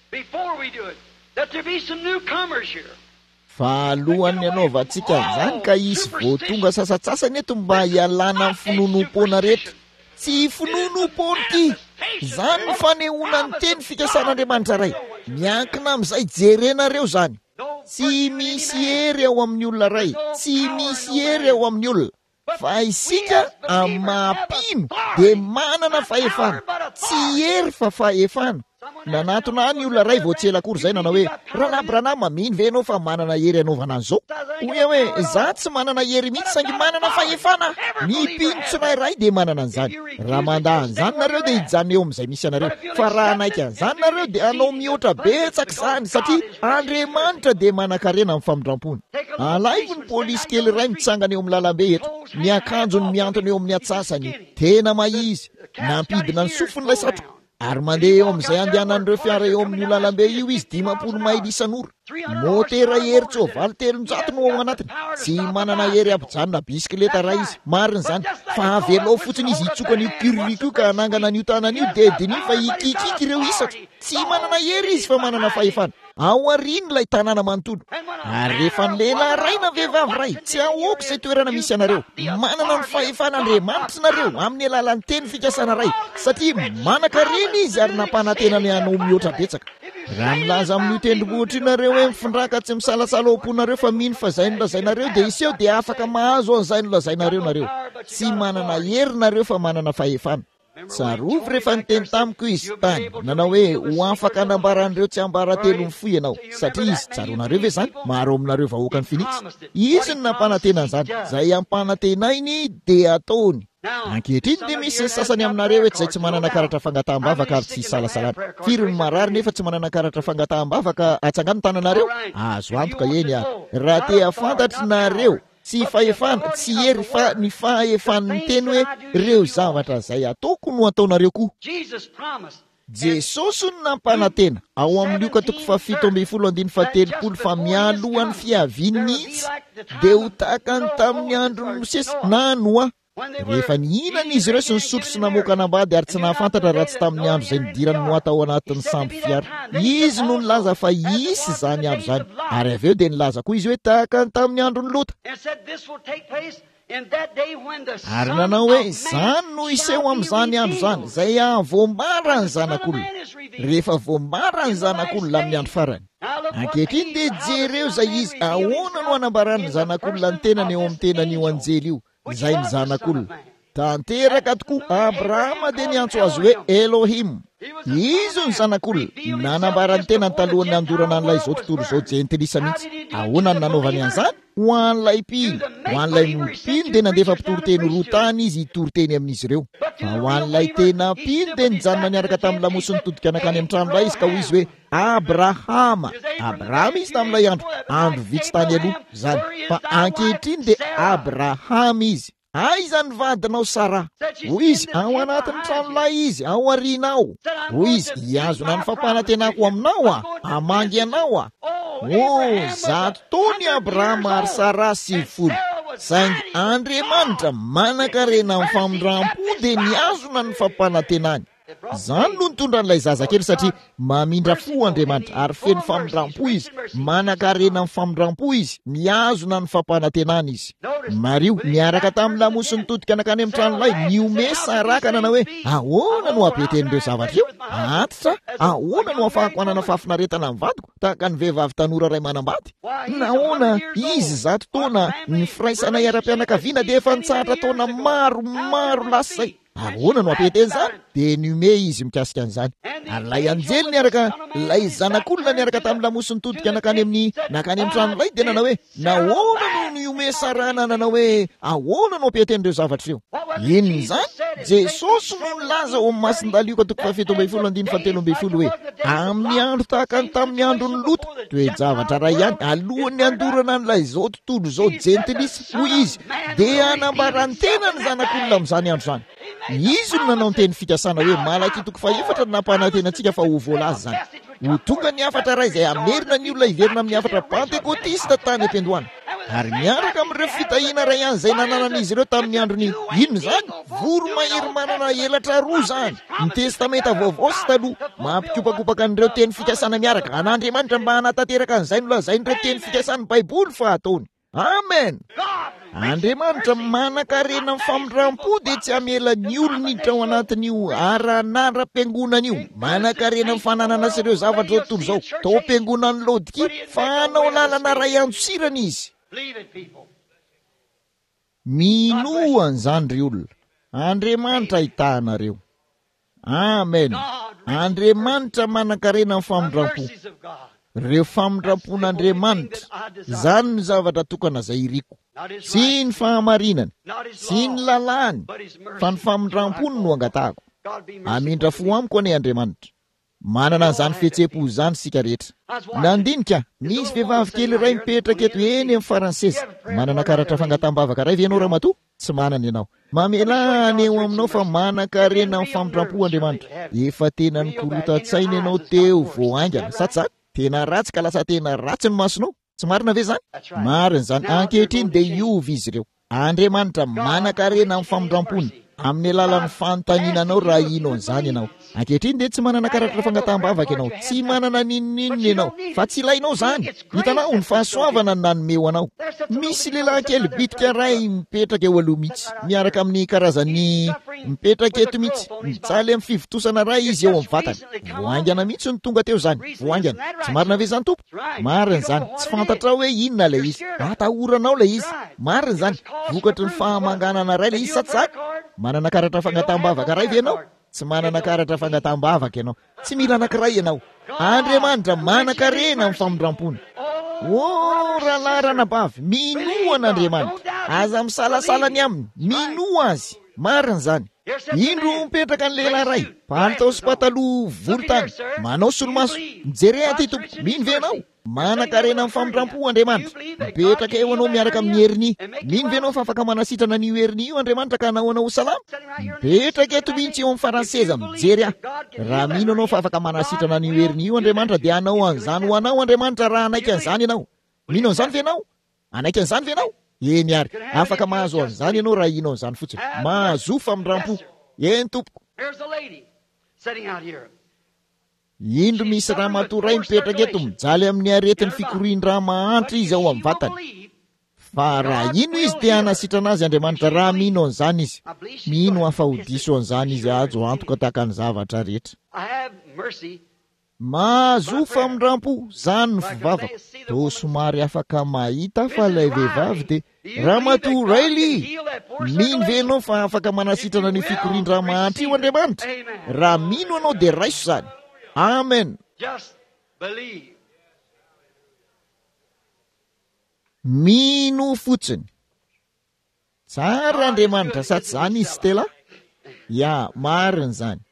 Fa alohan'ny anaovantsika zany ka isy voatonga sasatsasany eto mba hialana amin'ny finonom-poana rehetra. Tsy finonom-poana ity, zany ny fanehoana ny teny fikasan'Andriamanitra ray. Miankina amin'izay jerenareo zany. Tsy misy hery ao amin'ny olona ray, tsy misy hery ao amin'ny olona. Fa isika amin'ny mahampino dia manana fahefana, tsy hery fa fahefana. Nanatona ny olona ray voatsela kory zay nanao hoe ranabranay mamino ve ianao fa manana hery anaovana an'izao? Hoy hoe za tsy manana hery mihitsy saingy manana fahefana. Ny mpino tsirairay dia manana an'izany. Raha mandaha an'izany nareo dia hijanona eo amin'izay misy anareo. Fa raha naika an'izany nareo dia anao mihoatra betsaka izany satria Andriamanitra dia manan-karena amin'ny famindram-pony. Alaivo ny polisy kely iray mitsangana eo amin'ny lalambe eto, miakanjony miantona eo amin'ny atsasany, tena maizy, nampidina ny sofon'ilay satroka. Ary mandeha eo amin'izay andehanan'ireo fiara eo amin'ny lalambe io izy dimampolo maily isan'ora. Motera hery tsôvaly telonjato no ao anatiny. Tsy manana hery abijanona bisikileta raha izy. Marina zany. Fa avelao fotsiny izy hitsokany io kiririky ka anangana an'io tanan'io dia diny fa ikikiky ireo isatra. Tsy manana hery izy fa manana fahefana. Ao arin'ilay tanàna manontolo. Ary rehefa ny lehilahy ray na vehivavy ray, tsy ahoako izay toerana misy anareo. Manana ny fahefana Andriamanitra nareo amin'ny alalan'ny teny fikasana ray, satria manan-karena izy ary nampanantenany anao mihoatra betsaka. Raha milaza amin'ny tendrombohitra ianareo hoe mifindraka tsy misalasala am-ponareo fa mino fa zay nolazainareo dia iseo dia afaka mahazo an'izay nolazainareo nareo. Tsy manana hery nareo fa manana fahefana. Tsarovy rehefa niteny tamiko izy tany nanao hoe ho afaka anambaran'ireo tsy ambara telo mifoy ianao, satria izy tsaronareo ve zany maro aminareo vahoaka ny finitsy. Izy ny nampanantena an'izany, zay ampanantenainy dia ataony. Ankehitriny dia misy sasany aminareo hoe tsy zay tsy manana karatra fangataham-bavaka ary tsy salasalana. Firy ny marary nefa tsy manana karatra fangataham-bavaka atsangano tananareo? Azo antoka eny ary. Raha te hafantatrinareo tsy fahefana, tsy hery fa ny fahefan'ny teny hoe reo zavatra zay ataoko no ataonareo koa. Jesosy no nampanantena ao amin'ny Luka toko fahafito ambin'ny folo andiny fahatelopolo fa mialohan'ny fiaviany mihitsy dia ho tahaka ny tamin'ny andron'ny Mosesy na Noa. Rehefa nihinana izy ireo sy nisotro sy namoaka anambady ary tsy nahafantatra raha tsy tamin'ny andro izay nidirany Noa tao anatin'ny sambo fiara. Izy no nilaza fa isy zany andro zany, ary avy eo dia nilaza koa izy hoe tahaka ny tamin'ny andron'ny Lota. Ary nanao hoe zany no iseho amin'izany andro zany zay voambara ny zanak'olona. Rehefa voambara ny zanak'olona amin'ny andro farany, ankehitriny dia jereo zay izy ahoana no anambarany zanak'olona ny tenany eo amin'ny tenany io anjely io. Zay ny zanak'olona. Tanteraka tokoa Abrahama dia niantso azy hoe Elohim. Izy ny zanak'olona. Nanambarany tena ny talohan'ny andorana an'ilay izao tontolo izao jentilisa mihitsy. Ahoana ny nanaovany an'izany? Ho an'ilay mpino. Ho an'ilay mpino dia nandefa mpitoroteny roa tany izy hitoroteny amin'izy ireo. Fa ho an'ilay tena mpino dia nijanona niaraka tamin'ny lamosiny todika anakany amin'ny tranolay izy ka ho izy hoe Abrahama. Abrahama izy tamin'ilay andro. Andro vitsy tany aloha zany. Fa ankehitriny dia Abrahama izy. Aiza ny vadinao Sara? Hoy izy ao anatin'ny tranolay izy, ao arinao. Hoy izy hiazona ny fampanantenako aminao a, hamangy anao a. Oh, zato taony Abrahama ary Sara sivifolo. Saingy Andriamanitra manan-karena amin'ny famindram-po dia niazona ny fampanantenany. Zany no nitondra an'ilay zazakely satria mamindra fo Andriamanitra ary feno famindram-po izy, manan-karena amin'ny famindram-po izy, miazona ny fampanantenany izy. Mario miaraka tamin'ny lamosiny todika anakany amin'ny tranolay niome Sara ka nanao hoe ahoana no ampeten'ireo zavatra io? Antitra, ahoana no afahako anana fahafinaretana amin'ny vadiko tahaka ny vehivavy tanora ray manambady? Nahoana izy zato taona ny firaisana iara-pianakaviana dia efa nitsahatra taona maro maro lasa zay. Ahoana no ampeten'izany? Dia niome izy mikasika an'izany. Ary lay anjely niaraka, lay zanak'olona niaraka tamin'ny lamosiny todika nakany amin'ny nakany amin'ny tranolay dia nanao hoe nahoana no niome Sara nanao hoe ahoana no ampeten'ireo zavatra io? Inona izany? Jesosy no nilaza ao amin'ny masin-dalioka toko fahafito ambin'ny folo andiny fahatelo ambin'ny folo hoe amin'ny andro tahaka ny tamin'ny andron'ny Lota, toe-javatra ray ihany alohan'ny andorana an'ilay izao tontolo izao jentilisa hoy izy dia anambarany tena ny zanak'olona amin'izany andro zany. Izy no nanao ny teny fikasana hoe malaky toko faefatra ny nampanantenantsika fa ho voalaza zany. ho tonga ny afatra ray izay amerina ny olona hiverina amin'ny afatra pentekotista tany ampiandohana ary miaraka amin'ireo fitahiana ray ihany izay nananan'izy ireo tamin'ny androny inona izany voro mahery manana elatra roa zany ny testamenta vaovao sy taloha mampikopakopaka an'ireo teny fikasana miaraka an'Andriamanitra mba hanatanteraka an'izay nolazain'ireo teny fikasany baiboly fa ataony. Amen. Andriamanitra manan-karena amin'ny famindram-po dia tsy hamela ny olona hiditra ao anatin'io aran'ara-piangonana io. Manan-karena amin'ny fananana sy ireo zavatra zao tontolo izao. Tao am-piangonan'ny Laodikia fa hanao lalana ray antsirana izy. Minoana izany ry olona. Andriamanitra ahitahanareo. Amen. Andriamanitra manan-karena amin'ny famindram-po. Reo famindrampon'Andriamanitra zany ny zavatra tokana izay iriko. Tsy ny fahamarinany, tsy ny lalàny, fa ny famindrampony no angatahako. Amindra fo amiko anie Andriamanitra. Manana an'izany fihetseham-po zany sika rehetra. Nandinika, misy vehivavy kely iray mipetraka eto eny amin'ny faranseza. Manana karatra fangatambavaka ray ve ianao ramatoa? Tsy manana ianao. Mamelany eo aminao fa manan-karena amin'ny famindrampo Andriamanitra. Efa tena nikorotan-tsaina ianao teo vao aingana, sa tsy? Tena ratsy ka lasa tena ratsy ny masonao. Tsy marina ve zany? Marina zany. Ankehitriny dia iova izy ireo. Andriamanitra manan-karena amin'ny famindrampony amin'ny alalan'ny fanontaniananao raha ino an'izany ianao. Ankehitriny dia tsy manana karatra fangatambavaka ianao, tsy manana ninon'inona ianao, fa tsy ilainao zany. Hitanao ny fahasoavana ny nanomeo anao. Misy lehilahy kely bitika ray mipetraka eo aloha mihitsy, miaraka amin'ny karazany mipetraka eto mihitsy, mijaly amin'ny fivotosana ray izy eo amin'ny vatany. Voaingana mihitsy ny tonga teo zany, voaingana. Tsy marina ve zany tompo? Marina zany. Tsy fantatra hoe inona ilay izy. Atahoranao ilay izy. Marina zany. Vokatry ny fahamanganana ray ilay izy sa tsy? Manana karatra fangatambavaka ray ve ianao? Tsy manana karatra fangatambavaka ianao. Tsy mila anankiray ianao. Andriamanitra manan-karena amin'ny famindrampony. Oh, rahalahy ranabavy, minoa an'Andriamanitra. Aza misalasalany aminy, minoa azy. Marina zany. Indro mipetraka ny lehilahy ray, palitao sy pataloha volontany, manao solomaso. Mijery aty tompo, mino ve ianao? Manan-karena amin'ny famindrampo Andriamanitra. Mipetraka eo anao miaraka amin'ny heriny. Mino ve ianao fa afaka manasitrana an'io heriny io Andriamanitra ka anao anao salama? Mipetraka eto mihitsy eo amin'ny faranseza mijery ahy. Raha mino anao fa afaka manasitrana an'io heriny io Andriamanitra dia anao an'izany ho anao Andriamanitra raha anaiky an'izany ianao. Mino an'izany ve ianao? Anaiky an'izany ve ianao? Eny ary, afaka mahazo an'izany ianao raha ino an'izany fotsiny. Mahazo famindrampo. Eny tompoko. Indro misy ramatoa ray mipetraka eto mijaly amin'ny aretin'ny fikorian-draha mahantra izy ao amin'ny vatany. Fa raha ino izy dia hanasitrana azy Andriamanitra raha mino an'izany izy. Mino afahodiso an'izany izy ajo antoka tahaka ny zavatra rehetra. Mahazo famindrampo zany ny fivavako. Tô somary afaka mahita fa ilay vehivavy dia ramatoa ray li. Mino ve ianao fa afaka manasitrana ny fikorian-draha mahantra io Andriamanitra? Raha mino anao dia raiso zany. Amen. Mino fotsiny. Tsara Andriamanitra sa tsy zany izy Stella? Ya, marina zany.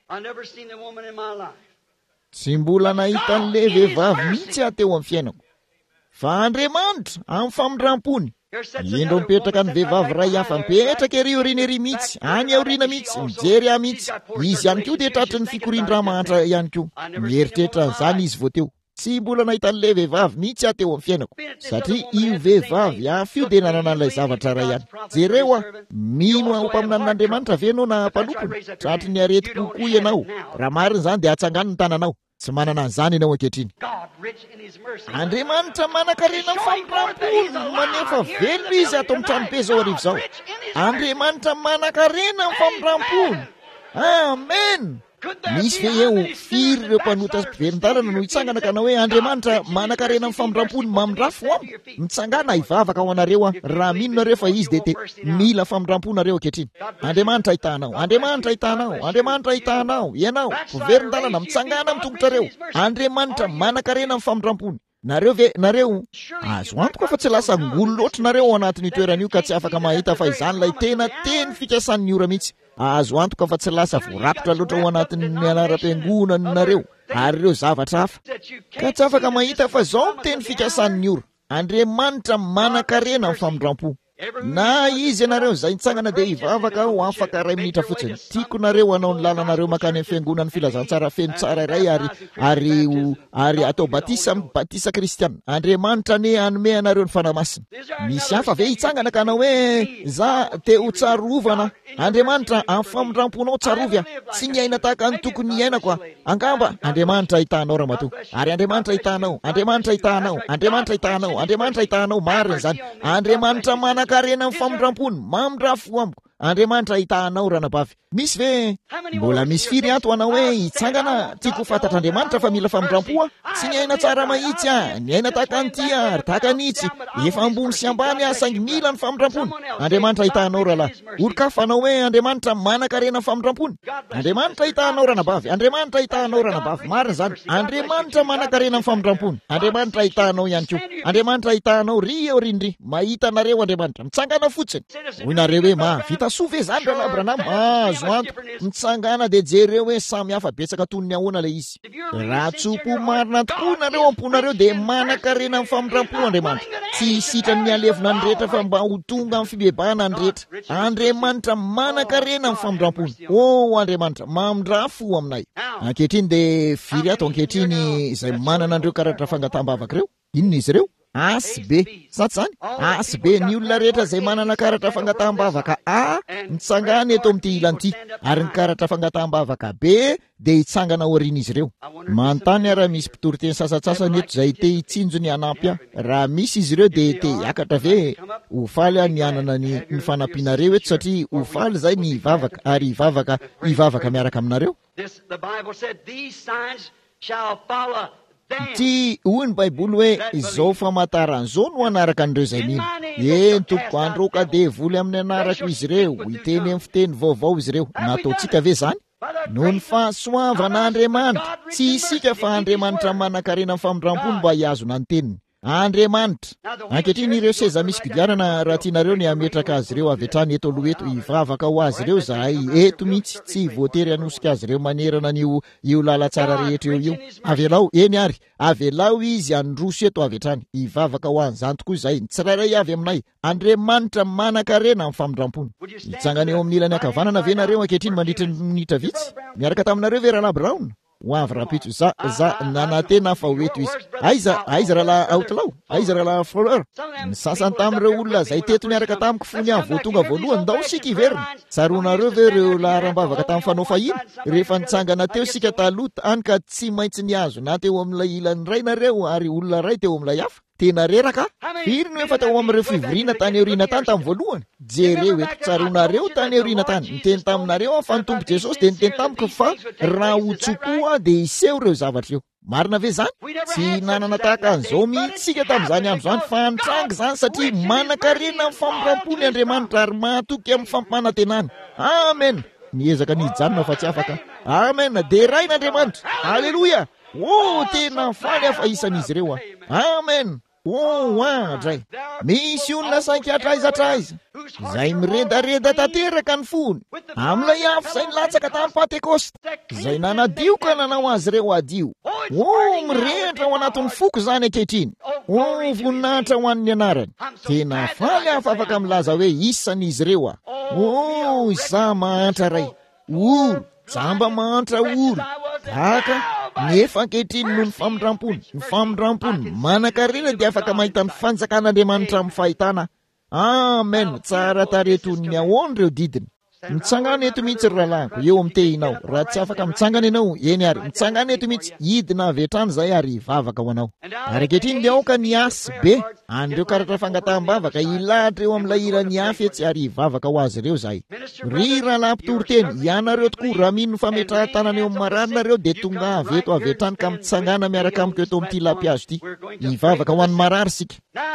Tsy mbola nahita an'ilay vehivavy mihitsy aho teo amin'ny fiainako. Fa Andriamanitra amin'ny famindrampony. Indro mipetraka ny vehivavy ray hafa mipetraka ery aoriana ery mihitsy, any aoriana mihitsy, mijery ahy mihitsy. Izy ihany koa dia tratry ny fikorian-draha mahantra ihany koa. Mieritreritra an'izany izy vao teo. Tsy mbola nahita an'ilay vehivavy mihitsy aho teo amin'ny fiainako. Satria io vehivavy afio dia nanana an'ilay zavatra ray ihany. Jereo aho, mino ao mpaminan'Andriamanitra ve ianao na mpanompono? Tratry ny arety kokoa ianao. Raha marina izany dia atsangano ny tananao. Tsy manana an'izany ianao ankehitriny. Andriamanitra manan-karena amin'ny famindrampo manefa velona izy ato amin'ny tranobe zao arivo zao. Andriamanitra manan-karena amin'ny famindrampo. Amen. Misy ve eo firy ireo mpanota mpiverin-dalana no hitsangana ka na hoe Andriamanitra manan-karena amin'ny famindrampony mamindrafo aminy. Mitsangana hivavaka ao anareo raha mino nareo fa izy dia te mila famindrampo nareo ankehitriny. Andriamanitra ahitanao, Andriamanitra ahitanao, Andriamanitra ahitanao, ianao mpiverin-dalana mitsangana amin'ny tongotrareo. Andriamanitra manan-karena amin'ny famindrampony. Nareo ve nareo azo antoka fa tsy lasa ngolo loatra nareo ao anatin'ny toerana io ka tsy afaka mahita fa izany lay tena teny fikasan'ny ora mihitsy. Azo antoka fa tsy lasa voarakotra loatra ao anatin'ny anaram-piangonana nareo ary ireo zavatra hafa ka tsy afaka mahita fa zao miteny fikasan'ny ora. Andriamanitra manan-karena amin'ny famindrampo. na izy ianareo zay nitsangana dia hivavaka ho afaka ray minitra fotsiny. Tiako nareo anao ny lalanareo makany amin'ny fiangonana filazantsara feno tsara iray ary ary ary atao batisa batisa kristiana. Andriamanitra ne anome anareo ny fanamasina. Misy hafa ve hitsangana ka anao hoe za te ho tsarovana? Andriamanitra amin'ny famondramponao tsarovya tsy ny aina tahaka ny tokony iainako a. Angamba Andriamanitra hitanao ramatoa, ary Andriamanitra hitanao, Andriamanitra hitanao, Andriamanitra hitanao, Andriamanitra hitanao marina zany. Andriamanitra manan-karena amin'ny famondram-pony, mamondrafo amiko. Andriamanitra hitanao ranabavy. Misy ve mbola misy firy ato anao hoe hitsangana tiako fantatra Andriamanitra fa mila famondram-poa? Tsy ny aina tsara mahitsy a, ny aina tahaka an'ity a, tahaka an'itsy, efa ambony sy ambany a, saingy mila ny famondram-pony. Andriamanitra hitanao rahalahy. Olo-kafa anao hoe Andriamanitra manan-karena amin'ny famondram-pony. Andriamanitra hitanao ranabavy, Andriamanitra hitanao ranabavy, marina zany. Andriamanitra manan-karena amin'ny famondram-pony. Andriamanitra hitanao ihany koa. Andriamanitra hitanao ry eo rindry, mahita nareo Andriamanitra. Mitsangana fotsiny. Hoy nareo hoe mahavita sove zany rahalahy Branham. Azo anto mitsangana dia jereo hoe samy hafa betsaka toy ny ahoana le izy. Raha tsopo marina tokoa nareo amponareo dia manan-karena amin'ny famondram-po Andriamanitra. Tsy hisitrany ny alevina ny rehetra fa mba ho tonga amin'ny fibebahana ny rehetra. Andriamanitra manan-karena amin'ny famondram-pony. O Andriamanitra mamondrafo aminay. Ankehitriny dia firy ato ankehitriny izay manana andreo karatra fangatambavaka ireo. Inona izy ireo? Asy be, satsy zany? Asy be ny olona rehetra izay manana karatra fangatambavaka A mitsangana eto amin'ity ilan'ity, ary ny karatra fangatambavaka B dia hitsangana aoriana izy ireo. Manontany raha misy mpitoroteny sasatsasany eto izay te hitsinjo ny hanampy a. Raha misy izy ireo dia te hiakatra ve ho faly a ny anana ny, ny fanampianareo eto, satria ho faly zay ny hivavaka ary hivavaka hivavaka miaraka aminareo. Ty hoy ny Baiboly hoe izao famantaran'izao no anaraka an'ireo zay mino. Eny tompoko androka dia voly amin'ny anarako izy ireo, hiteny amin'ny fiteny vaovao izy ireo. Nataontsika ve zany? Noho ny fahasoavan'Andriamanitra, tsy isika fa Andriamanitra manan-karena amin'ny famondram-pony mba hiazona ny teniny. Andriamanitra. Ankehitriny ireo seza misy kodiarana raha tianareo ny ametraka azy ireo avy hatrany eto aloha eto, hivavaka ho azy ireo zahay eto mihitsy, tsy voatery hanosika azy ireo manerana an'io io lala tsara rehetra eo io. Avelao eny ary, avelao izy androso eto avy hatrany, hivavaka ho an'izany tokoa izay. Tsirairay avy aminay, Andriamanitra manan-karena amin'ny famondram-pony. Hitsangana eo amin'ny ilany ankavanana ve nareo ankehitriny mandritra ny minitra vitsy? Miaraka taminareo ve rahalahy Brown? Hoavy rapitso za za nanantena fa hoeto izy. Aiza aiza rahalahy Outlaw, aiza rahalahy Fuller. Ny sasany tamin'ireo olona zay teto niaraka tamiko fony avy vao tonga voalohany ndao sika iverina. Tsaronareo ve ireo laharam-bavaka tamin'ny fanao fahiny? Rehefa nitsangana teo sika taloha any ka tsy maintsy niazo na teo amin'ilay ilany ray nareo ary olona ray teo amin'ilay hafa. Tena reraka? Firy no efa tao amin'ireo fivoriana tany aoriana tany tamin'ny voalohany? Jereo eto tsaronareo tany aoriana tany. Niteny taminareo fa ny Tompo Jesosy dia niteny tamiko fa raha ho tsokoa dia hiseho ireo zavatra eo. Marina ve zany? Tsy nanana tahaka an'izao mihitsika tamin'izany andro zany fa nitranga zany satria manan-karena amin'ny famondram-pony Andriamanitra ary mahatoky amin'ny fampanantenana. Amen. Niezaka nijanona fa tsy afaka. Amen. Dia rain'Andriamanitra. Aleloia. Oh, tena faly hafa isan'izy ireo a. Amen. Oh, adray. Misy olona sankiatraizatraiza zay miredareda tanteraka ny fony amin'ilay afo izay nilatsaka tamin'ny Pentekosta, izay nanadioka nanao azy ireo adio. Oh, mirehitra ao anatin'ny foko zany ankehitriny. Oh, voninahitra ho an'ny anarany. Tena faly hafa afaka milaza hoe isan'izy ireo a. Oh, za mahantra ray. Oro, jamba mahantra oro. Tahaka nefa ankehitriny noho ny famondram-pony. Ny famondram-pony manan-karena dia afaka mahita ny fanjakan'Andriamanitra amin'ny fahitana. Amen. Tsara tareton'ny ahoana ireo didiny. Mitsangana eto mihitsy rahalahiko eo amin'ny tehinao. Raha tsy afaka mitsangana ianao, eny ary mitsangana eto mihitsy, hidina avy hatrany zay ary vavaka ho anao. Ary ankehitriny dia aoka ny asy be andreo karatra fangataham-bavaka hilahatra eo amin'ilay ilany afy etsy ary vavaka ho azy ireo zay. Ry rahalahy mpitoroteny, ianareo tokoa raha mino ny fametrahan-tanana eo amin'ny maranareo dia tonga avy eto avy hatrany ka mitsangana miaraka amiko eto amin'ity lampiazo ity. Hivavaka ho an'ny marary sika.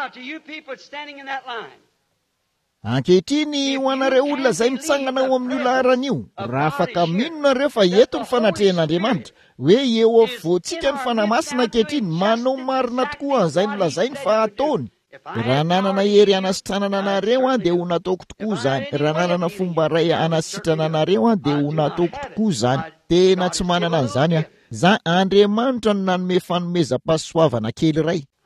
Ankehitriny ho anareo olona zay mitsangana ao amin'ny olaharan'io, raha afaka mino nareo fa eto ny fanatrehan'Andriamanitra hoe eo avoantsika ny fanamasina ankehitriny, manao marina tokoa izay nolazainy fa ataony. Raha nanana hery anasitranana anareo a dia ho nataoko tokoa zany. Raha nanana fomba ray anasitrana anareo a dia ho nataoko tokoa zany. Tena tsy manana an'izany a. Za Andriamanitra no nanome fanomezam-pahasoavana kely ray.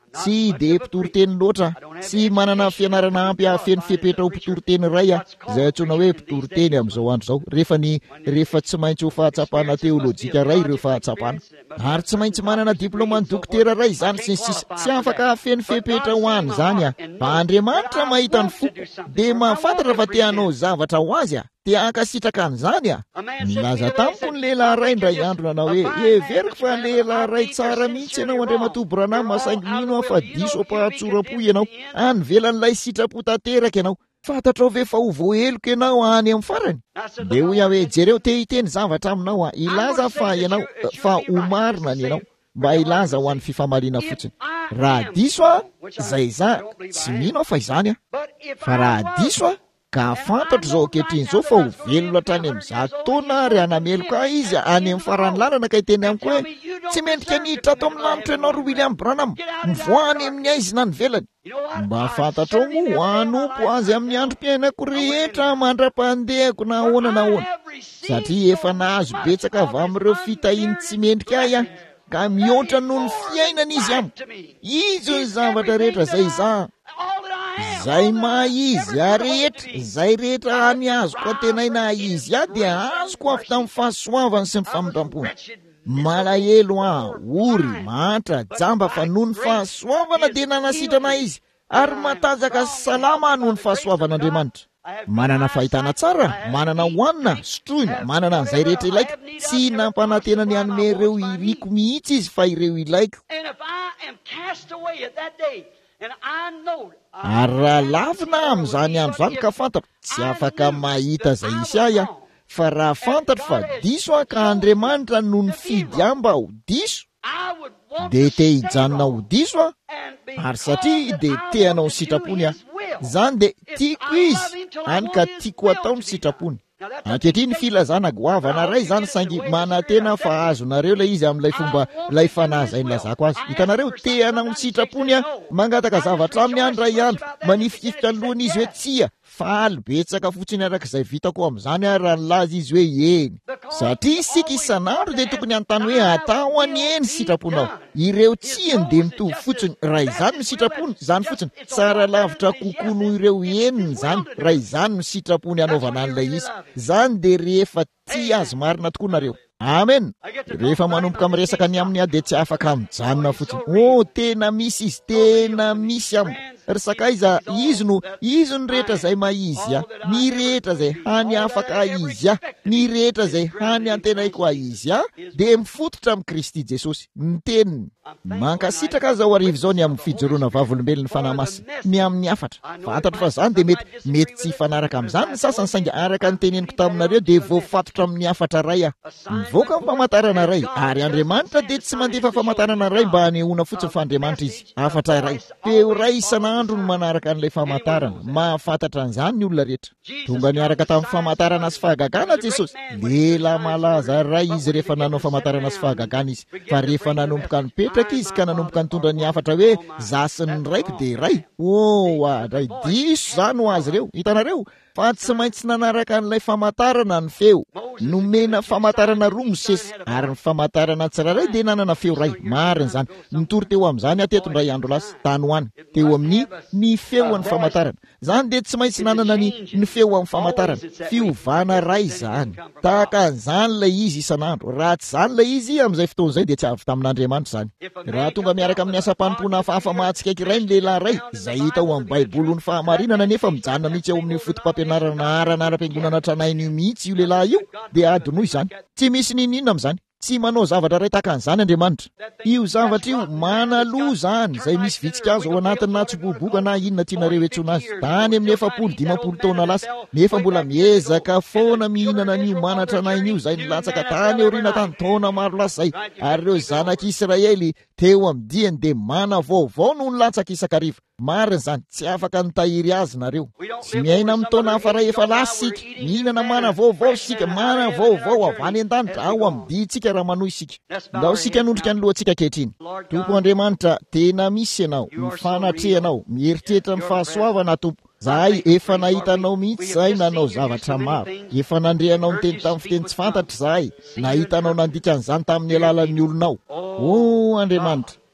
tsy de mpitoroteny loatra, tsy manana fianarana ampy afeny fepetra ho mpitoroteny ray a, izay antsoina hoe mpitoroteny amin'izao andro zao. Rehefa ny rehefa tsy maintsy ho fahatsapana teolojika ray ireo fahatsapana, ary tsy maintsy manana diplômany dokotera ray izany sy ny sisa. Tsy afaka afeny fepetra ho any zany a. Fa Andriamanitra mahita ny foko de mahafantatra fa te hanao zavatra ho azy a, te hankasitraka an'izany a. Nilaza tamiko ny lehilahy ray ndray andro nanao hoe everiko fa lehilahy ray tsara mihitsy ianao Andriamatoa Branham, masaingy mino fa diso ampahatsorapo ianao, any velan'ilay sitrapo tanteraka ianao. Fantatrao ve fa ho voaheloko ianao any amin'ny farany? De hoy aho hoe jereo te hiteny zavatra aminao a, ilaza fa ianao fa ho marina ny ianao, mba ilaza ho an'ny fifamaliana fotsiny. Raha diso a, zay za tsy mino fa izany a. Fa raha diso a, ka fantatro zao ankehitriny zao fa ho velona hatrany amin'ny zato taona ary hanameloka izy any amin'ny farany lalana, ka hiteny amiko hoe tsy mendrika niditra ato amin'ny lanitra ianao ry William Branham, mivoany amin'ny aizina ny velany. Mba fantatrao mo hanompo azy amin'ny androm-piainako rehetra mandra-pandehako na ahoana na ahoana, satria efa nahazo betsaka avy amin'ireo fitahiny tsy mendrika ahy a, ka mihoatra noho ny fiainana izy amiko. Izy ny zavatra rehetra zay za zay maha-izy arehetra, zay rehetra any azoko antenaina izy a, dia azoko avy tamin'ny fahasoavany sy ny famindrampona. Malahelo ah, ory, mantra, jamba fa noho ny fahasoavana dia nanasitrana izy, ary matazaka salama noho ny fahasoavan'Andriamanitra. Manana fahitana tsara, manana hoanina, sotroina, manana an'izay rehetra ilaiko. Tsy nampanantena ny anome ireo iriko mihitsy izy fa ireo ilaiko. Ary raha lavina amin'izany andro zany ka fantatro, tsy afaka mahita zay isy ahy a. Fa raha fantatro fa diso a, ka Andriamanitra no nifidy ahy mba ho diso, de te hijanona ho diso a, ary satria de te hanao sitrapony a, zany de tiako izy, any ka tiako atao ny sitrapony. Ankehitriny filazana goavana ray zany saingy manantena fa azonareo lay izy amin'ilay fomba lay fanahy zay nilazako azy. Hitanareo te hanao sitrapony a, mangataka zavatra amin'ny andro ray andro, manifikifika ny lohany izy hoe tsia, faly betsaka fotsiny arak'izay vitako amin'izany a raha nilaza izy hoe eny. Satria isika isan'andro dia tokony antany hoe atao any eny sitraponao. Ireo tsiany dia mitovy fotsiny, raha izany no sitrapony zany fotsiny, tsara lavitra kokoa noho ireo eniny zany, raha izany no sitrapony anaovana an'ilay izy. Zany dia rehefa tia azy marina tokoa nareo. Amen. Rehefa manomboka miresaka ny aminy a dia tsy afaka mijanona fotsiny. Oh, tena misy izy, tena misy amiko. Resaka iza izy no izy ny rehetra zay maizy a, ny rehetra zay hany afaka izy a, ny rehetra zay hany antenaiko a izy a, de mifototra amin'ny Kristy Jesosy. Ny teniny mankasitraka aza ao arivo zao ny amin'ny fijoroana vavolombelon'ny fanahy masina, ny amin'ny afatra. Fantatro fa zany de mety mety tsy fanaraka amin'izany ny sasany, saingy araka ny teneniko taminareo de voafatotra amin'ny afatra ray a. Mivoaka amin'ny famantarana ray, ary Andriamanitra de tsy mandefa famantarana ray mba hanehoana fotsiny fa Andriamanitra izy. Afatra ray, peo ray isan'andro no manaraka an'ilay famantarana, mahafantatra an'izany ny olona rehetra. Tonga niaraka tamin'ny famantarana sy fahagagana Jesosy. Lela malaza ray izy rehefa nanao famantarana sy fahagagana izy, fa rehefa nanomboka ny petraka izy ka nanomboka ny tondra ny afatra hoe zasiny raiko de ray. Oh, adray diso zany ho azy reo. Hitanareo fa tsy maintsy nanaraka an'ilay famantarana ny feo. Nomena famantarana roa Mosesy, ary ny famantarana tsirairay dia nanana feo ray. Marina zany. Nitory teo amin'izany ateto ndray andro lasa tany ho any, teo amin'ny ny feo amin'ny famantarana. Zany dia tsy maintsy nanana ny ny feo amin'ny famantarana. Fiovana ray zany. Tahaka an'izany ilay izy isan'andro. Raha tsy zany ilay izy amin'izay fotoana izay dia tsy avy tamin'Andriamanitra zany. Raha tonga miaraka amin'ny asa-panompoana hafahafa mahatsikaiky iray ny lehilahy ray, izay hita ao amin'ny Baiboly ny fahamarinana, nefa mijanona mihitsy ao amin'ny fotom-pampianarana ara-anara-piangonana tranainy mihitsy io lehilahy io, dia adinoy izany. Tsy misy ninina amin'izany. Tsy manao zavatra ray tahaka an'izany Andriamanitra. Io zavatra io manaloa zany, zay misy vitsika azo ao anatiny na tsoboboka na inona tianareo etsona azy. Tany amin'ny efapolo dimampolo taona lasa, nefa mbola miezaka foana mihinana an'io manatranainy io zay nilatsaka tany aoriana tany taona maro lasa zay. Ary ireo zanak'Israely teo amin'ny diany de mana vaovao no nilatsaka isakariva. Marina zany, tsy afaka nitahiry azy nareo. Tsy miaina amin'ny taona hafa ray efa lasa sika, mihinana mana vaovao sika, mana vaovao avy any an-danitra ao amin'ny ditsika raha manohy sika. Ndao sika nondrika ny lohantsika ankehitriny. Tompo Andriamanitra, tena misy ianao, mifanatrehanao, mieritreritra ny fahasoavana Tompo. Zahay efa nahitanao mihitsy zahay nanao zavatra maro. Efa nandrehanao miteny tamin'ny fiteny tsy fantatry zahay. Nahitanao nandika an'izany tamin'ny alalan'ny olonao. Oh Andriamanitra,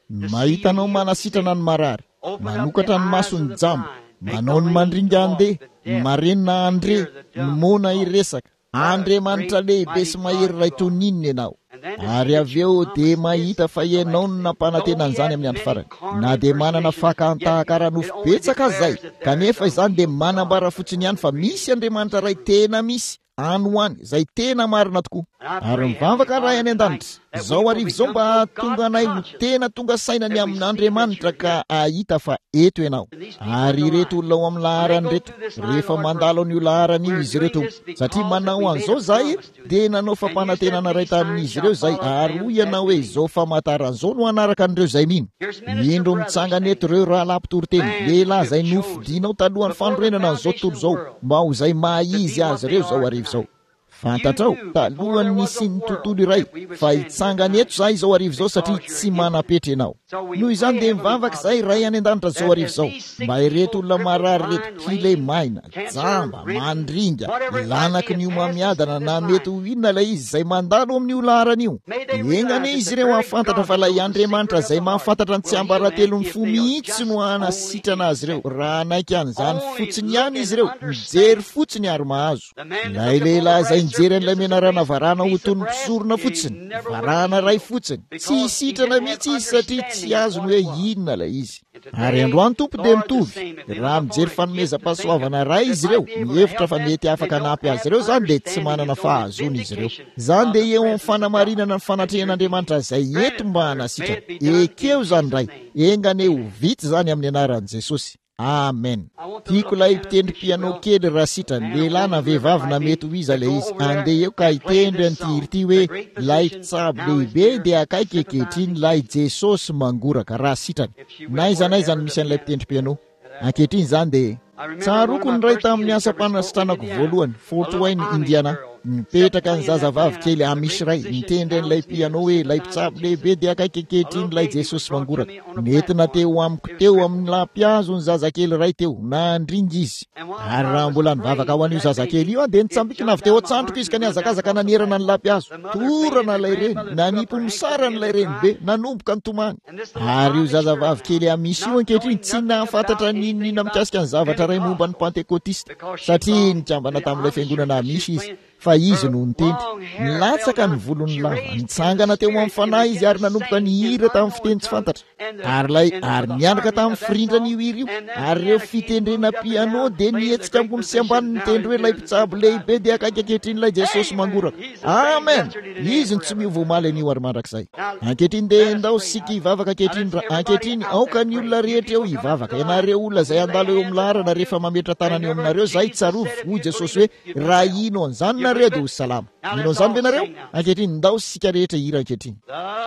mahitanao manasitrana ny marary, manokatra ny masony jamba, manao ny mandringa andeha, ny marenina andre, ny mona iresaka, Andriamanitra lehibe sy mahery ray toninina ianao. Ary avy eo dia mahita fa ianao no nampanantenan'izany amin'ny andro farany, na dia manana fakan-tahaka-ranofo betsaka zay, kanefa izany dia manambara fotsiny ihany fa misy Andriamanitra ray tena misy any ho any, izay tena marina tokoa. Ary mivavaka ray any an-danitra, izao arivo izao mba tonga anay ho tena tonga sainany amin'Andriamanitra ka ahita fa eto ianao. Ary ireto olona ao amin'ny laharany reto, rehefa mandalo an'io laharany io izy reto, satria manao an'izao zahay dia nanao fampanantenana ray tamin'izy ireo zay, ary hoy ianao hoe izao famantaran'izao no anaraka an'ireo zay mino. Indro mitsangana eto ireo raha lampitoryteny, lehilahy zay nofidinao talohan'ny fandroenana an'izao tontolo izao, mba ho izay maizy azy ireo zao arivo izao. Fantatrao, talohany nisy ny tontolo iray, fa hitsangana eto zahay izao arivo izao satria tsy manapetry ianao. Noho izany dia mivavaka zahay ray any an-danitra izao arivo izao, mba ireto olona marary reto, hile maina, jamba, mandringa, lanaky ny omamiadana na mety ho inona ilay izy izay mandalo amin'io laharan'io. Engane izy ireo hafantatra fa ilay Andriamanitra izay mahafantatra ny tsy ambaratelon'ny fo mihitsy no hanasitrana azy ireo, raha anaiky an'izany fotsiny ihany izy ireo, mijery fotsiny ary mahazo. Ilay lehilahy izay nijery an'ilay menarana varana ho toy ny mpisorona fotsiny, varana ray fotsiny, tsy hisitrana mihitsy izy satria tsy azony hoe inona ilay izy. Ary androany tompo dia mitovy, raha mijery fanomezam-pahasoavana ray izy ireo, mihevitra fa mety afaka hanampy azy ireo zany dia tsy manana fahazony izy ireo. Zany dia eo amin'ny fanamarinana ny fanatrehan'Andriamanitra izay eto mba hanasitrana. Ekeo zany ray, engane ho vity zany amin'ny anaran'i Jesosy. Amen. Tiako ilay mpitendry piano kely raha sitrany, lehilahy na vehivavy na mety ho iza ilay izy, andeha eo ka hitendry an'ity ity hoe lay mpitsabo lehibe dia akaiky ankehitriny lay Jesosy mangoraka raha sitrany. Naiza naizany misy an'ilay mpitendry piano. Ankehitriny zany dia tsaroko ny ray tamin'ny asa-panasitranako voalohany, Fort Wayne, Indiana. Nipetraka ny zazavavy kely amisy ray, nitendry an'ilay piano hoe lay mpitsabo lehibe dia akaiky ankehitriny lay Jesosy mangoraka. Nentina teo amiko teo amin'ny lampiazo ny zazakely ray teo, nandringa izy. Ary raha mbola nivavaka ao an'io zazakely io dia nitsambikina avy teo an-tsandroko izy ka niazakazaka nanerana ny lampiazo. Torana ilay reny, nanipo misara n'ilay reny be, nanomboka ny tomany. Ary io zazavavy kely amisy io ankehitriny tsy nahafantatra ninona mikasika ny zavatra ray momba ny Pentekotista, satria nitsambana tamin'ilay fiangonana amisy izy. Fa izy no nitendry, nilatsaka ny volony lava, nitsangana teo amin'ny fanahy izy ary nanomboka nihira tamin'ny fiteny tsy fantatra. Ary lay ary nianaka tamin'ny firindrany io hira io, ary ireo fitendrena piano dia nietsika ambony sy ambany nitendry hoe lay mpitsabo lehibe dia akaiky ankehitriny lay Jesosy mangoraka. Amen. Izy ny tsy miova omaly an'io ary mandrakizay. Ankehitriny dia endao sika hivavaka ankehitriny raha ankehitriny aoka ny olona rehetra eo hivavaka. Ianareo olona izay andalo eo amin'ny laharana rehefa mametra tanana eo aminareo zay tsarovy hoy Jesosy hoe raha ino an'izany nareo dia ho salama. Ino an'izany be nareo? Ankehitriny ndao sika rehetra hira ankehitriny.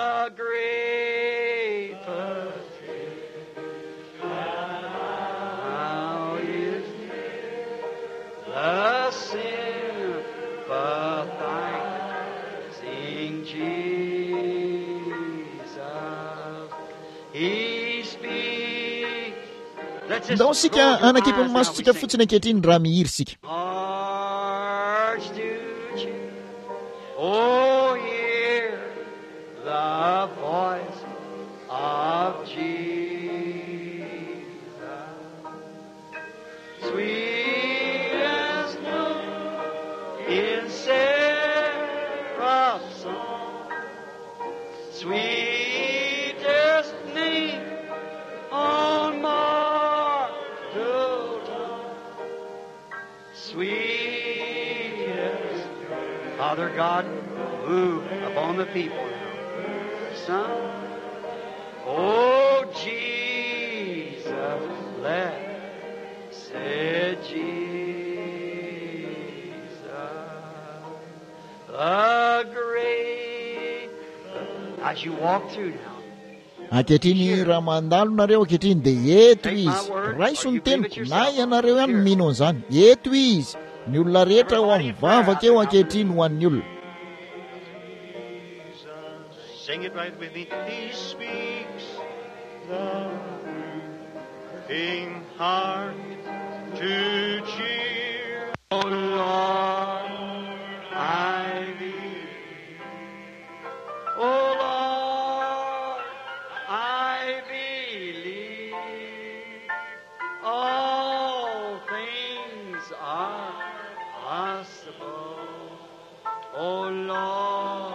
The sympathizing Jesus, He speaks. Ndao sika anakipy ny masontsika fotsiny ankehitriny raha mihiry sika. Hearts to cheer. Oh, hear the voice of Jesus, sweet as snow in seraph's song, sweetest name on mortal tongue, sweetest. Father God, move upon the people now. Son, oh Jesus, blessed Jesus, the great. As you walk through now. Ankehitriny raha mandalo nareo ankehitriny dia eto izy, raiso ny teniko, na ianareo ihany mino an'izany. Eto izy, ny olona rehetra ho amin'ny vavaka eo ankehitriny ho an'ny olona. Sing it right with me. He speaks the king heart to cheer. Oh Lord, I thee. Oh Lord, I Oh Lord,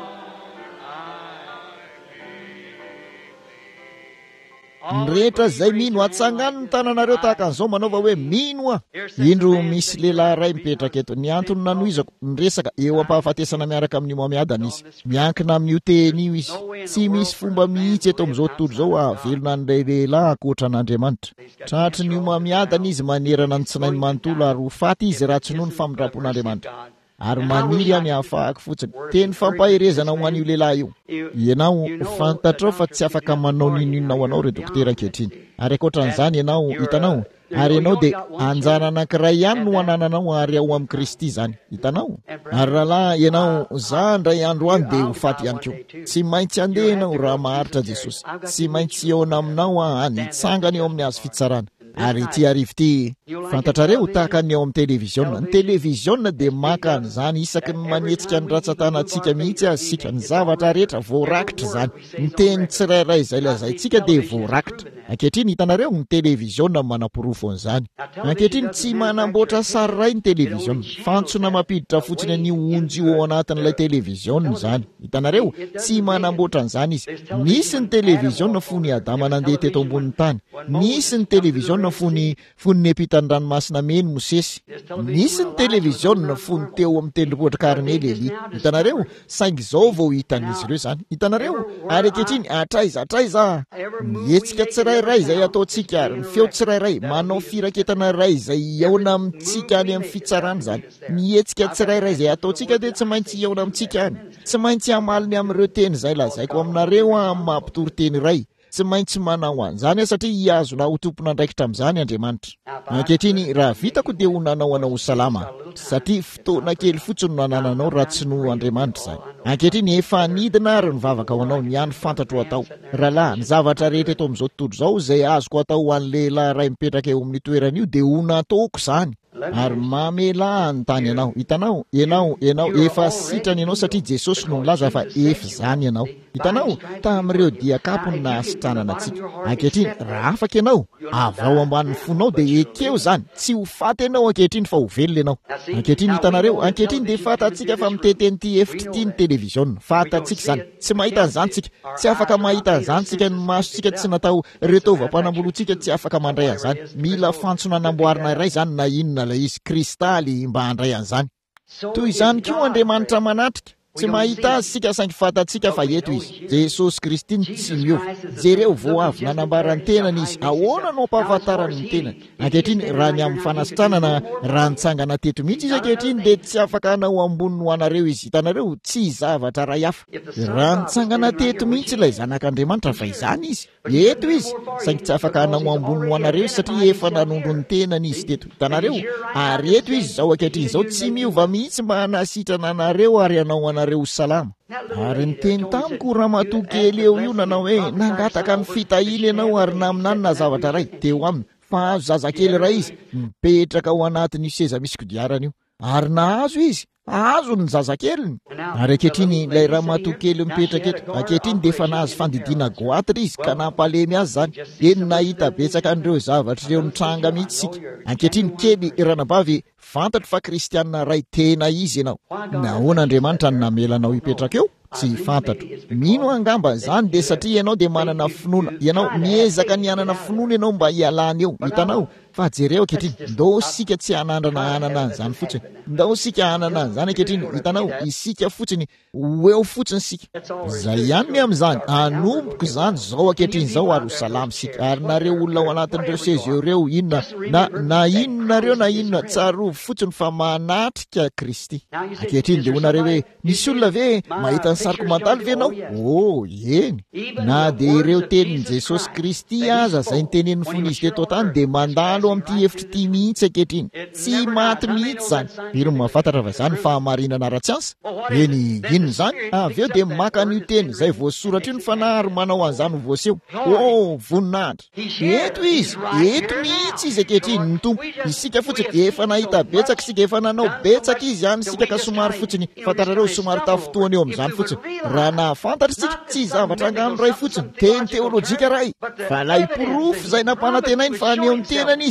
ny rehetra zay mino atsangano ny tananareo tahaka an'izao manaova hoe mino a. Indro misy lehilahy ray mipetraka eto, ny antony nanohizako ny resaka eo ampahafatesana miaraka amin'ny moamiadana izy, miankina amin'io tenin'io izy. Tsy misy fomba mihitsy eto amin'izao tontolo izao avelona an'ilay lehilahy ankoatra an'Andriamanitra. Tratry ny moamiadana izy manerana ny tsinainy manontolo ary ho faty izy raha tsy noho ny famindrapon'Andriamanitra. Ary maniry any ahafahako fotsiny teny fampaherezana ho an'io lehilahy io. Ianao fantatrao fa tsy afaka manao ninonina ho anao re dokotera ankehitriny. Ary ankoatran'izany ianao hitanao, ary ianao dia anjara anankiray ihany no anananao ary ao amin'ny Kristy izany, hitanao. Ary rahalahy ianao za indray andro any dia ho faty ihany koa. Tsy maintsy andeha ianao raha maharitra Jesosy. Tsy maintsy eona aminao any hitsangana eo amin'ny hazo fitsarana. Ary ity arivo ity fantatrareo tahaka ny eo amin'ny televiziona. Ny televiziona dia maka an'izany isaky ny manetsika ny ratsan-tanantsika mihitsy azy sika. Ny zavatra rehetra voarakitra izany. Ny teny tsirairay izay lazaintsika dia voarakitra. Ankehitriny hitanareo ny televiziona manam-porofo an'izany. Ankehitriny tsy manamboatra sary ray ny televiziona. Fantsona mampiditra fotsiny an'io onjy io ao anatin'ilay televiziona izany. Hitanareo tsy manamboatra an'izany izy. Nisy ny televiziona fony Adama nandeha teto ambonin'ny tany. Nisy ny televiziona fony fony nepitany ranomasina meny Mosesy. Nisy ny televiziona fony teo amin'ny tendrombohitra Karmely Eli. Hitanareo saingy izao vao hitan'izy ireo izany. Hitanareo ary ankehitriny atraiza atraiza mihetsika tsirairay izay ataontsika ary ny feo tsirairay manao firaketana iray izay eona amintsika any amin'ny fitsarana izany. Mihetsika tsirairay izay ataontsika dia tsy maintsy eona amintsika any. Tsy maintsy hamaliny amin'ireo teny izay lazaiko aminareo amin'ny mampitory-teny iray. Tsy maintsy manao an'izany satria hiazona ho tompona andraikitra amin'izany Andriamanitra. Ankehitriny raha vitako dia ho nanao anao salama, satria fotoana kely fotsiny no anananao raha tsy no Andriamanitra izany. Ankehitriny efa nidina ary nivavaka ho anao ny hany fantatro atao. Rahalahy ny zavatra rehetra eto amin'izao tontolo izao izay azoko atao ho an'ny lehilahy ray mipetraka eo amin'ny toerana io dia ho nataoko izany. Ary mamela ny tany ianao. Hitanao, ianao, ianao efa sitrany ianao satria Jesosy no milaza fa efa izany ianao. Hitanao, tamin'ireo diakapony na asitranana antsika. Ankehitriny raha afaka ianao, avao ambanin'ny fonao dia ekeo izany. Tsy ho faty ianao ankehitriny fa ho velona ianao. Ankehitriny hitanareo, ankehitriny dia fatantsika fa miteteny ity efitra ity ny televiziona. Fatantsika izany. Tsy mahita an'izany tsika. Tsy afaka mahita an'izany tsika, ny masontsika tsy natao retovam-panambolotsika tsy afaka mandray an'izany. Mila fantsona namboarina iray izany na inona ilay izy kristaly mba handray an'izany. Toy izany koa Andriamanitra manatrika. Tsy mahita azy sika saingy fatantsika fa eto izy. Jesosy Kristy tsy miova. Jereo vao avy nanambara ny tenany izy. Ahoana no ampahafantarany ny tenany? Ankehitriny raha ny amin'ny fanasitranana raha nitsangana teto mihitsy izy ankehitriny dia tsy afaka hanao ambony ho anareo izy. Hitanareo tsy zavatra ray hafa. Raha nitsangana teto mihitsy ilay zanak'Andriamanitra fa izany izy. Eto izy saingy tsy afaka hanao ambony ho anareo satria efa nanondro ny tenany izy teto. Hitanareo ary eto izy zao ankehitriny zao tsy miova mihitsy mba hanasitrana anareo ary hanao anareo salama. Ary ny teny tamiko raha matokely eo io nanao hoe nangataka ny fitahiana ianao ary naminanina zavatra ray teo aminy. Fa azo zazakely iray izy mipetraka ao anatin'io seza misy kodiarana io. Ary nahazo izy. Azo ny zazakeliny. Ary ankehitriny ilay raha matokely mipetraka eto. Ankehitriny dia efa nahazo fandidiana goatra izy ka nampalemy azy izany. Eny nahita betsaka an'ireo zavatra ireo nitranga mihitsy sika. Ankehitriny kely ranabavy fantatro fa kristianina ray tena izy ianao. Nahoana Andriamanitra ny namelanao hipetraka eo? Tsy fantatro. Mino angamba izany dia satria ianao dia manana finoana. Ianao miezaka ny hanana finoana ianao mba hialana eo. Hitanao fa jereo ankehitriny ndao sika tsy hanandrana hanana an'izany fotsiny. Ndao sika hanana an'izany ankehitriny. Hitanao isika fotsiny ho eo fotsiny sika. Izay ihany ny amin'izany anomboko izany zao ankehitriny zao ary ho salama sika. Ary nareo olona ao anatin'ireo seza ireo inona na na inonareo na inona tsarovy fotsiny fa manatrika Kristy. Ankehitriny dia honareo hoe misy olona ve mahita ny sariko mandalo ve ianao? Oh, eny. Na dia ireo tenin'i Jesosy Kristy aza izay niteneniny fony izy teto tany dia mandalo amin'ity efitra ity mihitsy ankehitriny. Tsy maty mihitsy izany. Iry mahafantatra fa izany fahamarinana ara-tsiansa. Eny inona izany? Avy eo dia maka an'io teny izay voasoratra io ny fanahary manao an'izany voaseho. Oh, voninahitra. Eto izy. Eto mihitsy izy ankehitriny ny tompo. Isika fotsiny efa nahita betsaka isika efa nanao betsaka izy ihany isika ka somary fotsiny fantarareo somary tafotoana eo amin'izany fotsiny. Raha nahafantatra isika tsy zavatra angano ray fotsiny teny teolojika ray fa lay porofo izay nampanantenainy fa ny eo ny tenany izy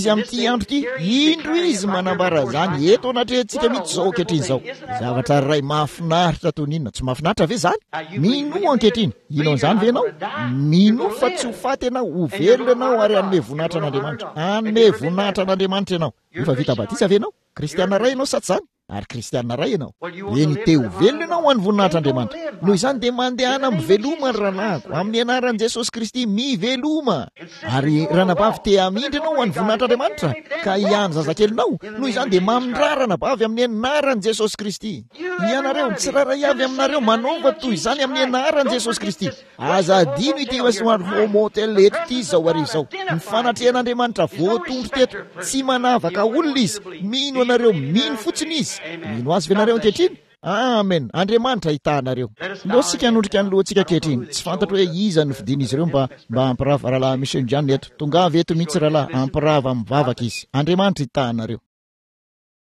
izy amin'ity andro ity, indro izy manambara zany eto anatretsika mihitsy zao ankehitriny zao. Zavatra ray mahafinaritra toy ninona, tsy mahafinaritra ve zany? Mino ankehitriny, inao zany ve ianao? Mino fa tsy ho faty ianao, ho velona ianao ary anome voninahitra an'Andriamanitra. Anome voninahitra an'Andriamanitra ianao. Efa vita batisa ve ianao? Kristiana ray ianao sa tsy zany? Ary kristiana ray ianao. Eny teo velona ianao ho an'ny voninahitran'Andriamanitra. Noho izany dia mandehana miveloma ny ranako amin'ny anaran'i Jesosy Kristy, miveloma. Ary ranabavy te hamindry ianao ho an'ny voninahitran'Andriamanitra ka ihany zazakelinao. Noho izany dia mamindraha ranabavy amin'ny anaran'i Jesosy Kristy. Ianareo tsiraray avy aminareo manaova toy izany amin'ny anaran'i Jesosy Kristy. Aza adino ity hoasoany motel eto ity zao ary zao. Ny fanatrehan'Andriamanitra voatondro teto, tsy manavaka olona izy. Mino anareo, mino fotsiny izy. Mino azy venareo ankehitriny? Amen. Andriamanitra hitahanareo. Ndao sika hanondrika ny lohantsika ankehitriny. Tsy fantatra hoe iza ny fidin'izy ireo mba mba hampirava rahalahy Michel John eto. Tongavy eto mihitsy rahalahy hampirava mivavaka izy. Andriamanitra hitahanareo.